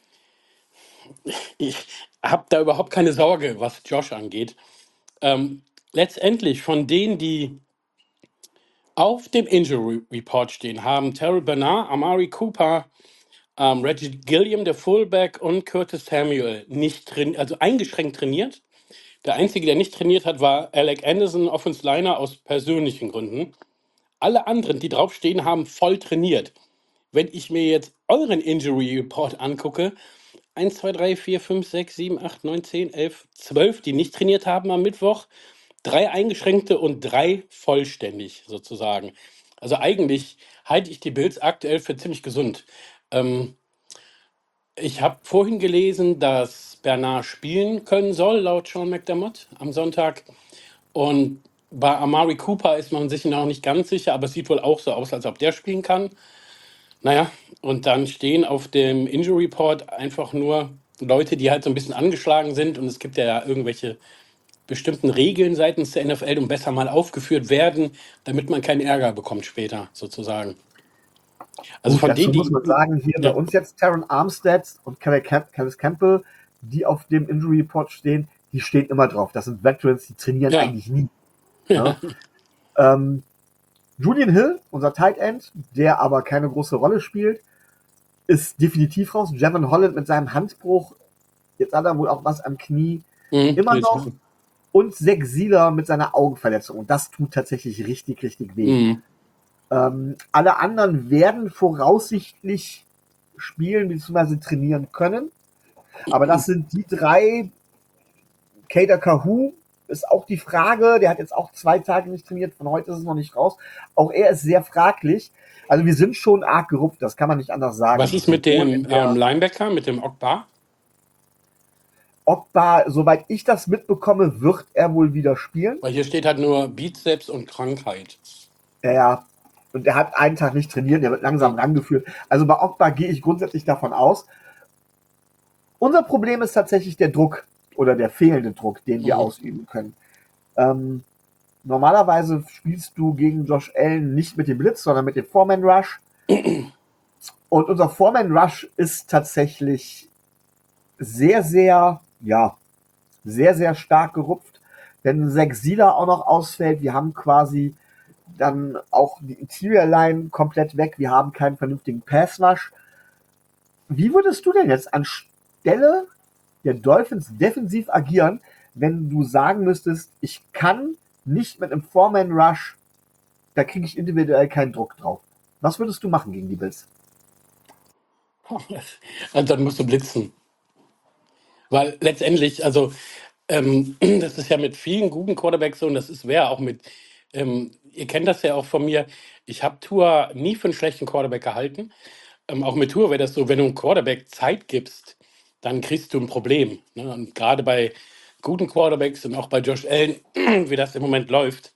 S3: Ich habe da überhaupt keine Sorge, was Josh angeht. Letztendlich von denen, die auf dem Injury Report stehen, haben Terrell Bernard, Amari Cooper, Reggie Gilliam, der Fullback, und Curtis Samuel nicht also eingeschränkt trainiert. Der Einzige, der nicht trainiert hat, war Alec Anderson, Offense Liner, aus persönlichen Gründen. Alle anderen, die draufstehen, haben voll trainiert. Wenn ich mir jetzt euren Injury Report angucke, 1, 2, 3, 4, 5, 6, 7, 8, 9, 10, 11, 12, die nicht trainiert haben am Mittwoch, 3 eingeschränkte und 3 vollständig sozusagen. Also eigentlich halte ich die Bills aktuell für ziemlich gesund. Ich habe vorhin gelesen, dass Bernard spielen können soll, laut Sean McDermott am Sonntag. Und bei Amari Cooper ist man sich noch nicht ganz sicher, aber es sieht wohl auch so aus, als ob der spielen kann. Naja, und dann stehen auf dem Injury Report einfach nur Leute, die halt so ein bisschen angeschlagen sind. Und es gibt ja irgendwelche bestimmten Regeln seitens der NFL und besser mal aufgeführt werden, damit man keinen Ärger bekommt später, sozusagen. Also
S1: Gut,
S3: von
S1: dazu
S3: denen,
S1: muss man
S3: die.
S1: sagen, hier bei
S3: Ja,
S1: uns jetzt Taron Armstead und Calais Campbell, die auf dem Injury Report stehen, die stehen immer drauf. Das sind Veterans, die trainieren
S3: ja,
S1: eigentlich nie. Ne? Julian Hill, unser Tight End, der aber keine große Rolle spielt, ist definitiv raus. Javon Holland mit seinem Handbruch, jetzt hat er wohl auch was am Knie, immer noch. und Zach Sieler mit seiner Augenverletzung. Und das tut tatsächlich richtig, richtig weh. Alle anderen werden voraussichtlich spielen bzw. trainieren können. Aber das sind die drei. Kader Kahu ist auch die Frage. Der hat jetzt auch 2 Tage nicht trainiert. Von heute ist es noch nicht raus. Auch er ist sehr fraglich. Also wir sind schon arg gerupft. Das kann man nicht anders sagen.
S3: Was ist mit dem Linebacker, mit dem Ogba?
S1: Ogba, soweit ich das mitbekomme, wird er wohl wieder spielen.
S3: Weil hier steht halt nur Bizeps und Krankheit.
S1: Ja. Und er hat einen Tag nicht trainiert. Der wird langsam rangeführt. Also bei Ogba gehe ich grundsätzlich davon aus. Unser Problem ist tatsächlich der Druck oder der fehlende Druck, den wir ausüben können. Normalerweise spielst du gegen Josh Allen nicht mit dem Blitz, sondern mit dem Foreman Rush. Und unser Foreman Rush ist tatsächlich sehr, sehr stark gerupft. Wenn Zach Sieler auch noch ausfällt, wir haben quasi dann auch die Interior Line komplett weg. Wir haben keinen vernünftigen Pass Rush. Wie würdest du denn jetzt anstelle der Dolphins defensiv agieren, wenn du sagen müsstest, ich kann nicht mit einem Foreman Rush, da kriege ich individuell keinen Druck drauf. Was würdest du machen gegen die Bills?
S3: Also dann musst du blitzen. Weil letztendlich, also das ist ja mit vielen guten Quarterbacks so, und das wäre auch mit, ihr kennt das ja auch von mir, ich habe Tua nie für einen schlechten Quarterback gehalten. Auch mit Tua wäre das so, wenn du einem Quarterback Zeit gibst, dann kriegst du ein Problem. Ne? Und gerade bei guten Quarterbacks und auch bei Josh Allen, wie das im Moment läuft,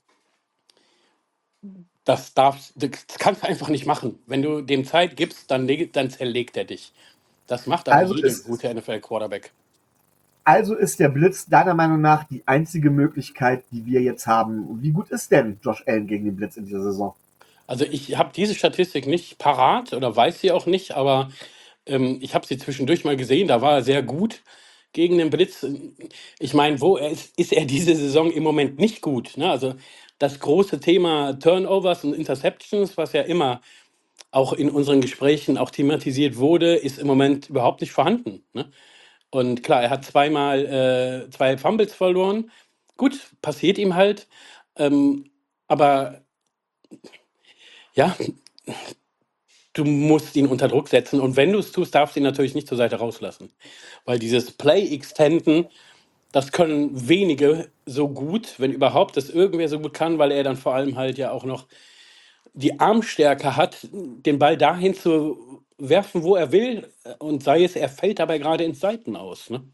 S3: das kannst du einfach nicht machen. Wenn du dem Zeit gibst, dann zerlegt er dich. Das macht aber jeder gute NFL-Quarterback.
S1: Also ist der Blitz deiner Meinung nach die einzige Möglichkeit, die wir jetzt haben. Wie gut ist denn Josh Allen gegen den Blitz in dieser Saison?
S3: Also ich habe diese Statistik nicht parat oder weiß sie auch nicht, aber ich habe sie zwischendurch mal gesehen, da war er sehr gut gegen den Blitz. Ich meine, wo ist er diese Saison im Moment nicht gut? Ne? Also das große Thema Turnovers und Interceptions, was ja immer auch in unseren Gesprächen auch thematisiert wurde, ist im Moment überhaupt nicht vorhanden. Ne? Und klar, er hat zweimal 2 Fumbles verloren. Gut, passiert ihm halt. Aber ja, du musst ihn unter Druck setzen. Und wenn du es tust, darfst du ihn natürlich nicht zur Seite rauslassen. Weil dieses Play-Extenden, das können wenige so gut, wenn überhaupt das irgendwer so gut kann, weil er dann vor allem halt ja auch noch die Armstärke hat, den Ball dahin zu werfen, wo er will. Und sei es, er fällt dabei gerade ins Seiten aus. Ne?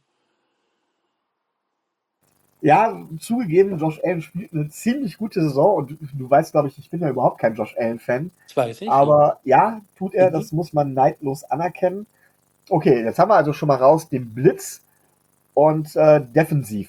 S1: Ja, zugegeben, Josh Allen spielt eine ziemlich gute Saison und du weißt, glaube ich bin ja überhaupt kein Josh Allen-Fan.
S3: Das weiß ich.
S1: Aber ja, tut er, das muss man neidlos anerkennen. Okay, jetzt haben wir also schon mal raus den Blitz und defensiv.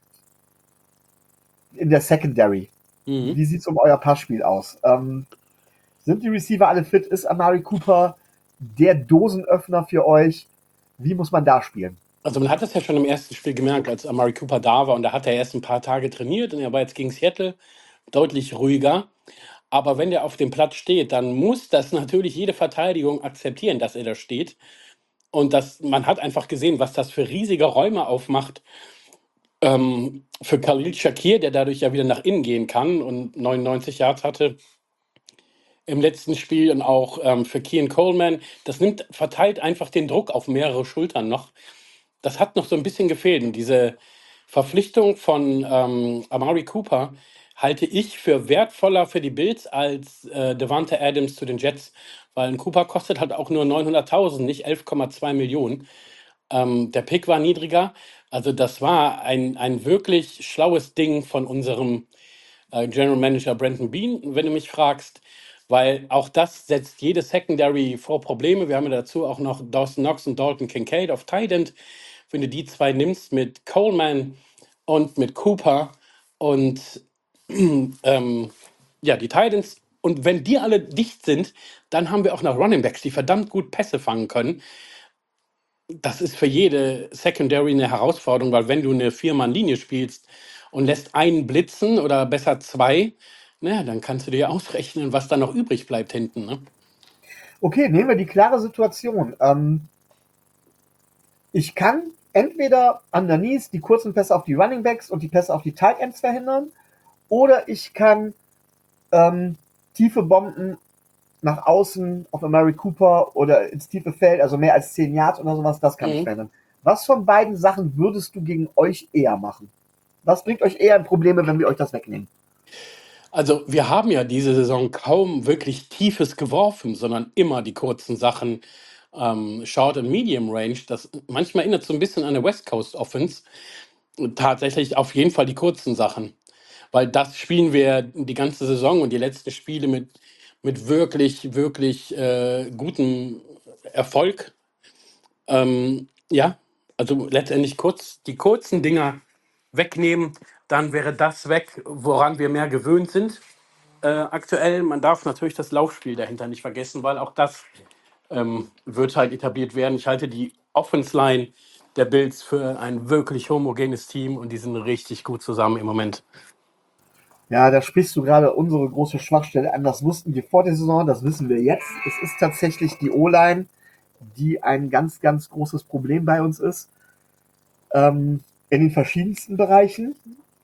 S1: In der Secondary. Wie sieht es um euer Passspiel aus? Sind die Receiver alle fit? Ist Amari Cooper der Dosenöffner für euch? Wie muss man da spielen?
S3: Also man hat das ja schon im ersten Spiel gemerkt, als Amari Cooper da war, und da hat er erst ein paar Tage trainiert und er war jetzt gegen Seattle deutlich ruhiger. Aber wenn der auf dem Platz steht, dann muss das natürlich jede Verteidigung akzeptieren, dass er da steht. Und man hat einfach gesehen, was das für riesige Räume aufmacht für Khalil Shakir, der dadurch ja wieder nach innen gehen kann und 99 Yards hatte im letzten Spiel, und auch für Kean Coleman. Das verteilt einfach den Druck auf mehrere Schultern noch. Das hat noch so ein bisschen gefehlt. Und diese Verpflichtung von Amari Cooper halte ich für wertvoller für die Bills als Davante Adams zu den Jets, weil ein Cooper kostet halt auch nur 900.000, nicht 11,2 Millionen. Der Pick war niedriger. Also das war ein wirklich schlaues Ding von unserem General Manager Brandon Beane, wenn du mich fragst, weil auch das setzt jede Secondary vor Probleme. Wir haben ja dazu auch noch Dawson Knox und Dalton Kincaid auf Tight End. Wenn du die 2 nimmst mit Coleman und mit Cooper und ja, die Titans, und wenn die alle dicht sind, dann haben wir auch noch Running Backs, die verdammt gut Pässe fangen können. Das ist für jede Secondary eine Herausforderung, weil wenn du eine 4-Mann-Linie spielst und lässt einen blitzen oder besser 2, naja, dann kannst du dir ausrechnen, was da noch übrig bleibt hinten. Ne?
S1: Okay, nehmen wir die klare Situation. Ich kann entweder underneath die kurzen Pässe auf die Running Backs und die Pässe auf die Tight Ends verhindern, oder ich kann tiefe Bomben nach außen auf Amari Cooper oder ins tiefe Feld, also mehr als 10 Yards oder sowas, das kann ich verhindern. Was von beiden Sachen würdest du gegen euch eher machen? Was bringt euch eher in Probleme, wenn wir euch das wegnehmen?
S3: Also wir haben ja diese Saison kaum wirklich Tiefes geworfen, sondern immer die kurzen Sachen, Short und Medium Range. Das manchmal erinnert so ein bisschen an eine West Coast Offense. Und tatsächlich auf jeden Fall die kurzen Sachen. Weil das spielen wir die ganze Saison und die letzten Spiele mit wirklich, wirklich gutem Erfolg. Ja, also letztendlich die kurzen Dinger wegnehmen, dann wäre das weg, woran wir mehr gewöhnt sind. Aktuell, man darf natürlich das Laufspiel dahinter nicht vergessen, weil auch das wird halt etabliert werden. Ich halte die Offense-Line der Bills für ein wirklich homogenes Team und die sind richtig gut zusammen im Moment.
S1: Ja, da sprichst du gerade unsere große Schwachstelle an. Das wussten wir vor der Saison, das wissen wir jetzt. Es ist tatsächlich die O-Line, die ein ganz, ganz großes Problem bei uns ist. In den verschiedensten Bereichen.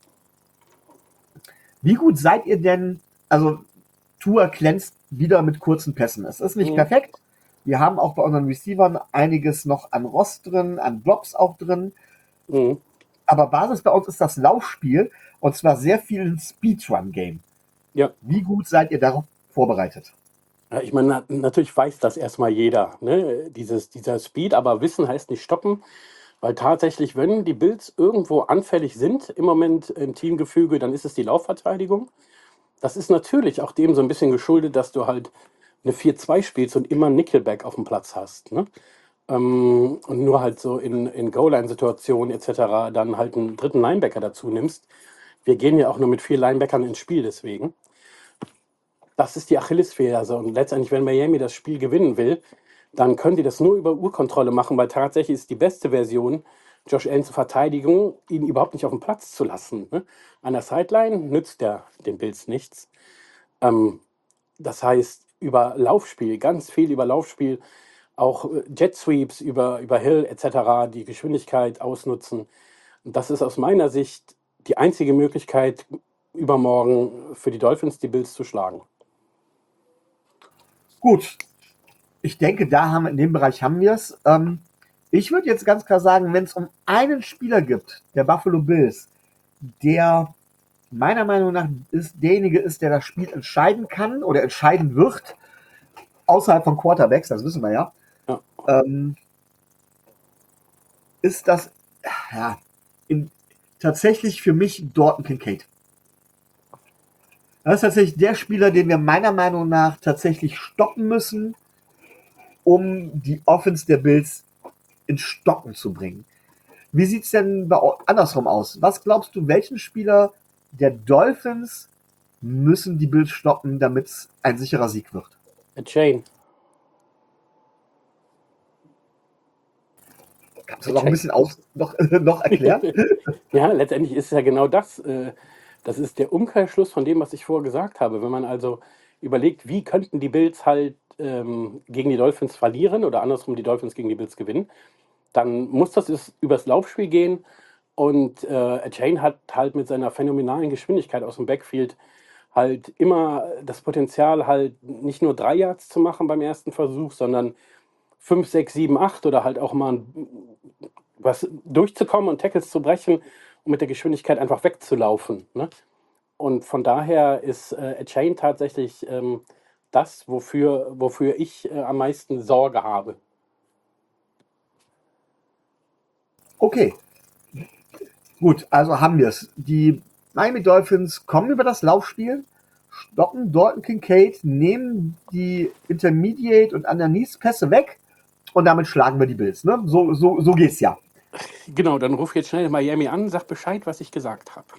S1: Wie gut seid ihr denn, also Tua glänzt wieder mit kurzen Pässen. Es ist nicht perfekt. Wir haben auch bei unseren Receivern einiges noch an Rost drin, an Blobs auch drin. Aber Basis bei uns ist das Laufspiel und zwar sehr viel ein Speedrun-Game.
S3: Ja.
S1: Wie gut seid ihr darauf vorbereitet?
S3: Ja, ich meine, natürlich weiß das erstmal jeder, ne? Dieser Speed, aber Wissen heißt nicht stoppen, weil tatsächlich, wenn die Bills irgendwo anfällig sind im Moment im Teamgefüge, dann ist es die Laufverteidigung. Das ist natürlich auch dem so ein bisschen geschuldet, dass du halt eine 4-2 spielst und immer Nickelback auf dem Platz hast, ne? Und nur halt so in Goal-Line-Situationen etc. dann halt einen dritten Linebacker dazu nimmst. Wir gehen ja auch nur mit 4 Linebackern ins Spiel, deswegen. Das ist die Achillesferse. Und letztendlich, wenn Miami das Spiel gewinnen will, dann können die das nur über Uhrkontrolle machen, weil tatsächlich ist die beste Version, Josh Allen zur Verteidigung, ihn überhaupt nicht auf den Platz zu lassen, ne? An der Sideline nützt der den Bills nichts. Das heißt, über Laufspiel, ganz viel über Laufspiel, auch Jet Sweeps über Hill etc., die Geschwindigkeit ausnutzen. Und das ist aus meiner Sicht die einzige Möglichkeit, übermorgen für die Dolphins die Bills zu schlagen.
S1: Gut, ich denke, in dem Bereich haben wir es. Ich würde jetzt ganz klar sagen, wenn es um einen Spieler gibt, der Buffalo Bills, der meiner Meinung nach derjenige ist, der das Spiel entscheiden kann oder entscheiden wird, außerhalb von Quarterbacks, das wissen wir ja, ist das tatsächlich für mich Dalton Kincaid. Das ist tatsächlich der Spieler, den wir meiner Meinung nach tatsächlich stoppen müssen, um die Offense der Bills ins Stocken zu bringen. Wie sieht es denn andersrum aus? Was glaubst du, welchen Spieler der Dolphins müssen die Bills stoppen, damit es ein sicherer Sieg wird?
S3: Chain.
S1: Kannst du noch ein bisschen noch erklären?
S3: Ja, letztendlich ist es ja genau das. Das ist der Umkehrschluss von dem, was ich vorher gesagt habe. Wenn man also überlegt, wie könnten die Bills halt gegen die Dolphins verlieren oder andersrum die Dolphins gegen die Bills gewinnen, dann muss das übers Laufspiel gehen. Und Chain hat halt mit seiner phänomenalen Geschwindigkeit aus dem Backfield halt immer das Potenzial, halt nicht nur 3 Yards zu machen beim ersten Versuch, sondern 5, 6, 7, 8 oder halt auch mal was durchzukommen und Tackles zu brechen und mit der Geschwindigkeit einfach wegzulaufen, ne? Und von daher ist Chain tatsächlich das, wofür ich am meisten Sorge habe.
S1: Okay. Gut, also haben wir es. Die Miami Dolphins kommen über das Laufspiel, stoppen Dalton Kincaid, nehmen die Intermediate und Underneath-Pässe weg und damit schlagen wir die Bills. Ne? So geht's ja.
S3: Genau, dann ruf jetzt schnell Miami an, sag Bescheid, was ich gesagt habe.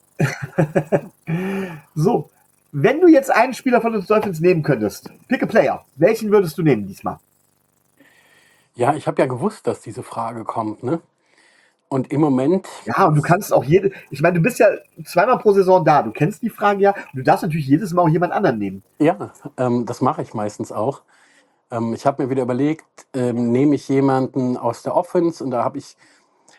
S1: So, wenn du jetzt einen Spieler von den Dolphins nehmen könntest, pick a player, welchen würdest du nehmen diesmal?
S3: Ja, ich habe ja gewusst, dass diese Frage kommt, ne? Und im Moment.
S1: Ja, und du kannst auch ich meine, du bist ja 2-mal pro Saison da, du kennst die Frage ja, und du darfst natürlich jedes Mal auch jemand anderen nehmen.
S3: Ja, das mache ich meistens auch. Ich habe mir wieder überlegt, nehme ich jemanden aus der Offense, und da habe ich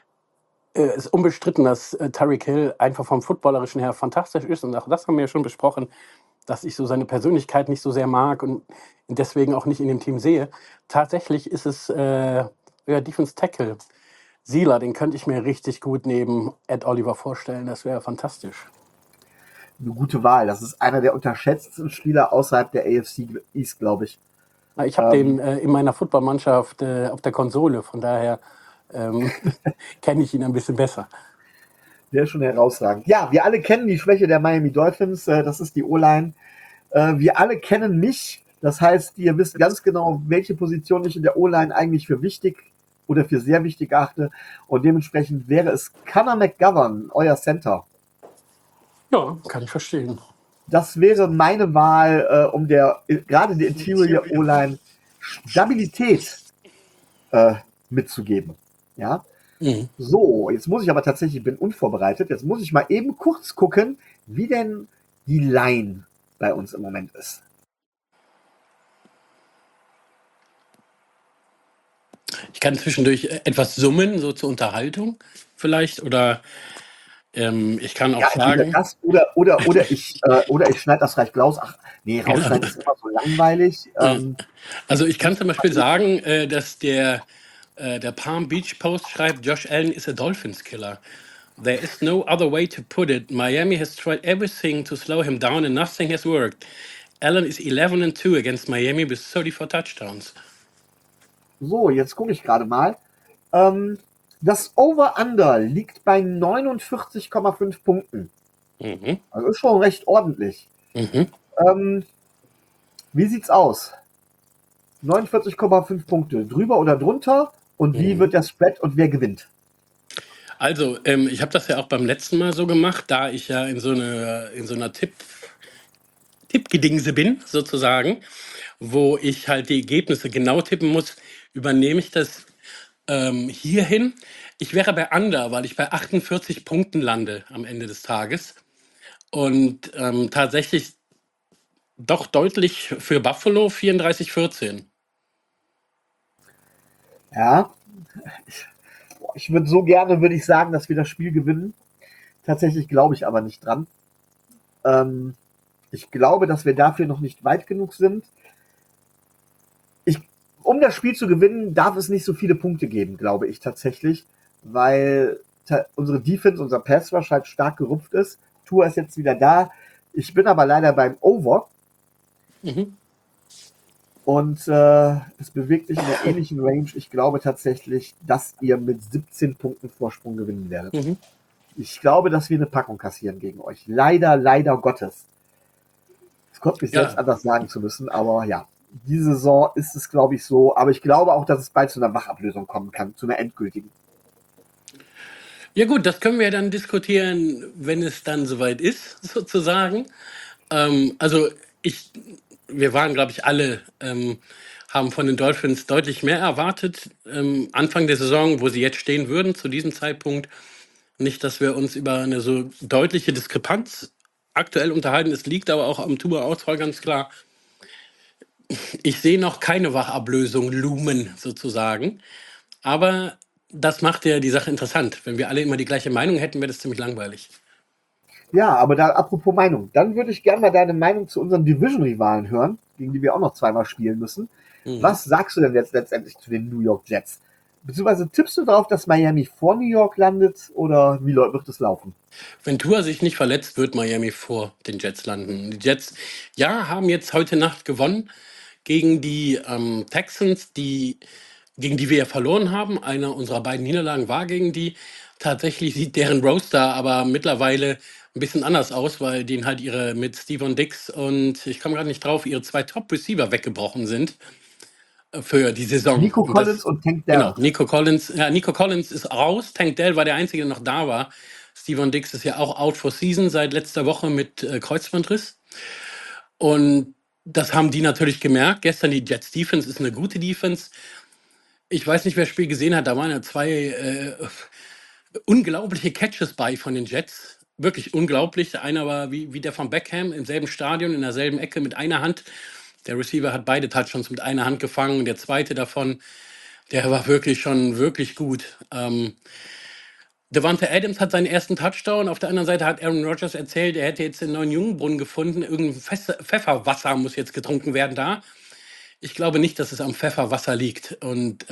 S3: ist unbestritten, dass Tyreek Hill einfach vom Footballerischen her fantastisch ist. Und auch das haben wir ja schon besprochen, dass ich so seine Persönlichkeit nicht so sehr mag und ihn deswegen auch nicht in dem Team sehe. Tatsächlich ist es euer Defense Tackle. Sieler, den könnte ich mir richtig gut neben Ed Oliver vorstellen. Das wäre fantastisch.
S1: Eine gute Wahl. Das ist einer der unterschätzten Spieler außerhalb der AFC East, glaube ich.
S3: Ich habe den in meiner Footballmannschaft auf der Konsole, von daher kenne ich ihn ein bisschen besser.
S1: Der ist schon herausragend. Ja, wir alle kennen die Schwäche der Miami Dolphins. Das ist die O-Line. Wir alle kennen mich. Das heißt, ihr wisst ganz genau, welche Position ich in der O-Line eigentlich für wichtig oder für sehr wichtig achte. Und dementsprechend wäre es Connor McGovern, euer Center.
S3: Ja, kann ich verstehen.
S1: Das wäre meine Wahl, um gerade der Interior O-Line Stabilität mitzugeben. Ja.
S3: Mhm.
S1: So, jetzt muss ich aber tatsächlich, ich bin unvorbereitet, jetzt muss ich mal eben kurz gucken, wie denn die Line bei uns im Moment ist.
S3: Ich kann zwischendurch etwas summen, so zur Unterhaltung vielleicht, oder ich kann auch
S1: Ja, entweder
S3: sagen,
S1: das oder ich schneide das reicht raus. Ach, nee, rausschneiden ist immer so langweilig.
S3: also ich kann zum Beispiel sagen, dass der Palm Beach Post schreibt, Josh Allen is a Dolphins killer. There is no other way to put it. Miami has tried everything to slow him down and nothing has worked. Allen is 11-2 against Miami with 34 touchdowns.
S1: So, jetzt gucke ich gerade mal. Das Over-Under liegt bei 49,5 Punkten.
S3: Mhm.
S1: Also ist schon recht ordentlich.
S3: Mhm.
S1: Wie sieht's aus? 49,5 Punkte. Drüber oder drunter? Und wie wird der Spread und wer gewinnt?
S3: Also, ich habe das ja auch beim letzten Mal so gemacht, da ich ja in so einer Tippgedingse bin, sozusagen, wo ich halt die Ergebnisse genau tippen muss, übernehme ich das hierhin. Ich wäre bei Under, weil ich bei 48 Punkten lande am Ende des Tages. Und tatsächlich doch deutlich für Buffalo 34-14.
S1: Ja. Ich würde so gerne, würde ich sagen, dass wir das Spiel gewinnen. Tatsächlich glaube ich aber nicht dran. Ich glaube, dass wir dafür noch nicht weit genug sind. Um das Spiel zu gewinnen, darf es nicht so viele Punkte geben, glaube ich tatsächlich, weil unsere Defense, unser Pass Rush halt stark gerupft ist. Tua ist jetzt wieder da. Ich bin aber leider beim Over.
S3: Mhm.
S1: Und es bewegt sich in der ähnlichen Range. Ich glaube tatsächlich, dass ihr mit 17 Punkten Vorsprung gewinnen werdet.
S3: Mhm.
S1: Ich glaube, dass wir eine Packung kassieren gegen euch. Leider, leider Gottes. Es kommt mich selbst anders sagen zu müssen, aber ja. Diese Saison ist es, glaube ich, so. Aber ich glaube auch, dass es bald zu einer Wachablösung kommen kann, zu einer endgültigen.
S3: Ja gut, das können wir dann diskutieren, wenn es dann soweit ist, sozusagen. Also wir waren, glaube ich, alle, haben von den Dolphins deutlich mehr erwartet. Anfang der Saison, wo sie jetzt stehen würden, zu diesem Zeitpunkt. Nicht, dass wir uns über eine so deutliche Diskrepanz aktuell unterhalten. Es liegt aber auch am Tua-Ausfall ganz klar. Ich sehe noch keine Wachablösung lumen, sozusagen. Aber das macht ja die Sache interessant. Wenn wir alle immer die gleiche Meinung hätten, wäre das ziemlich langweilig.
S1: Ja, aber da, apropos Meinung, dann würde ich gerne mal deine Meinung zu unseren Division-Rivalen hören, gegen die wir auch noch zweimal spielen müssen. Was sagst du denn jetzt letztendlich zu den New York Jets? Beziehungsweise tippst du darauf, dass Miami vor New York landet oder wie wird es laufen?
S3: Wenn Tua sich nicht verletzt, wird Miami vor den Jets landen. Die Jets, ja, haben jetzt heute Nacht gewonnen gegen die Texans, gegen die wir ja verloren haben. Eine unserer beiden Niederlagen war gegen die. Tatsächlich sieht deren Roster aber mittlerweile ein bisschen anders aus, weil denen halt mit Stephon Diggs und ich komme gerade nicht drauf, ihre zwei Top-Receiver weggebrochen sind für die Saison.
S1: Nico Collins und Tank Dell.
S3: Genau, Nico Collins ist raus. Tank Dell war der Einzige, der noch da war. Stephon Diggs ist ja auch out for season seit letzter Woche mit Kreuzbandriss. Und das haben die natürlich gemerkt. Gestern die Jets Defense ist eine gute Defense. Ich weiß nicht, wer das Spiel gesehen hat. Da waren ja zwei unglaubliche Catches bei von den Jets. Wirklich unglaublich. Einer war wie der von Beckham im selben Stadion, in derselben Ecke mit einer Hand. Der Receiver hat beide Touchdowns mit einer Hand gefangen. Der zweite davon, der war wirklich schon wirklich gut. Davante Adams hat seinen ersten Touchdown. Auf der anderen Seite hat Aaron Rodgers erzählt, er hätte jetzt den neuen Jungbrunnen gefunden. Irgendein Pfefferwasser muss jetzt getrunken werden da. Ich glaube nicht, dass es am Pfefferwasser liegt. Und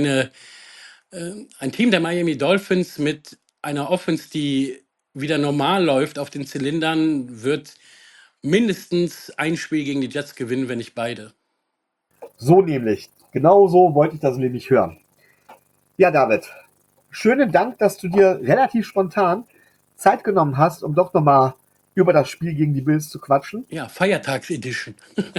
S3: ein Team der Miami Dolphins mit einer Offense, die wieder normal läuft auf den Zylindern, wird mindestens ein Spiel gegen die Jets gewinnen, wenn nicht beide.
S1: So nämlich. Genau so wollte ich das nämlich hören. Ja, David, schönen Dank, dass du dir relativ spontan Zeit genommen hast, um doch nochmal über das Spiel gegen die Bills zu quatschen.
S3: Ja, Feiertagsedition.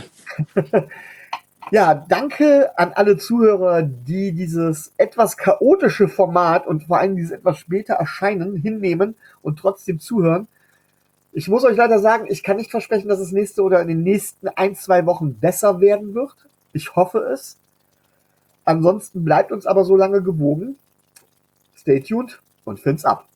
S1: Ja, danke an alle Zuhörer, die dieses etwas chaotische Format und vor allem dieses etwas später Erscheinen hinnehmen und trotzdem zuhören. Ich muss euch leider sagen, ich kann nicht versprechen, dass es nächste oder in den nächsten 1-2 Wochen besser werden wird. Ich hoffe es. Ansonsten bleibt uns aber so lange gewogen. Stay tuned und Fins ab.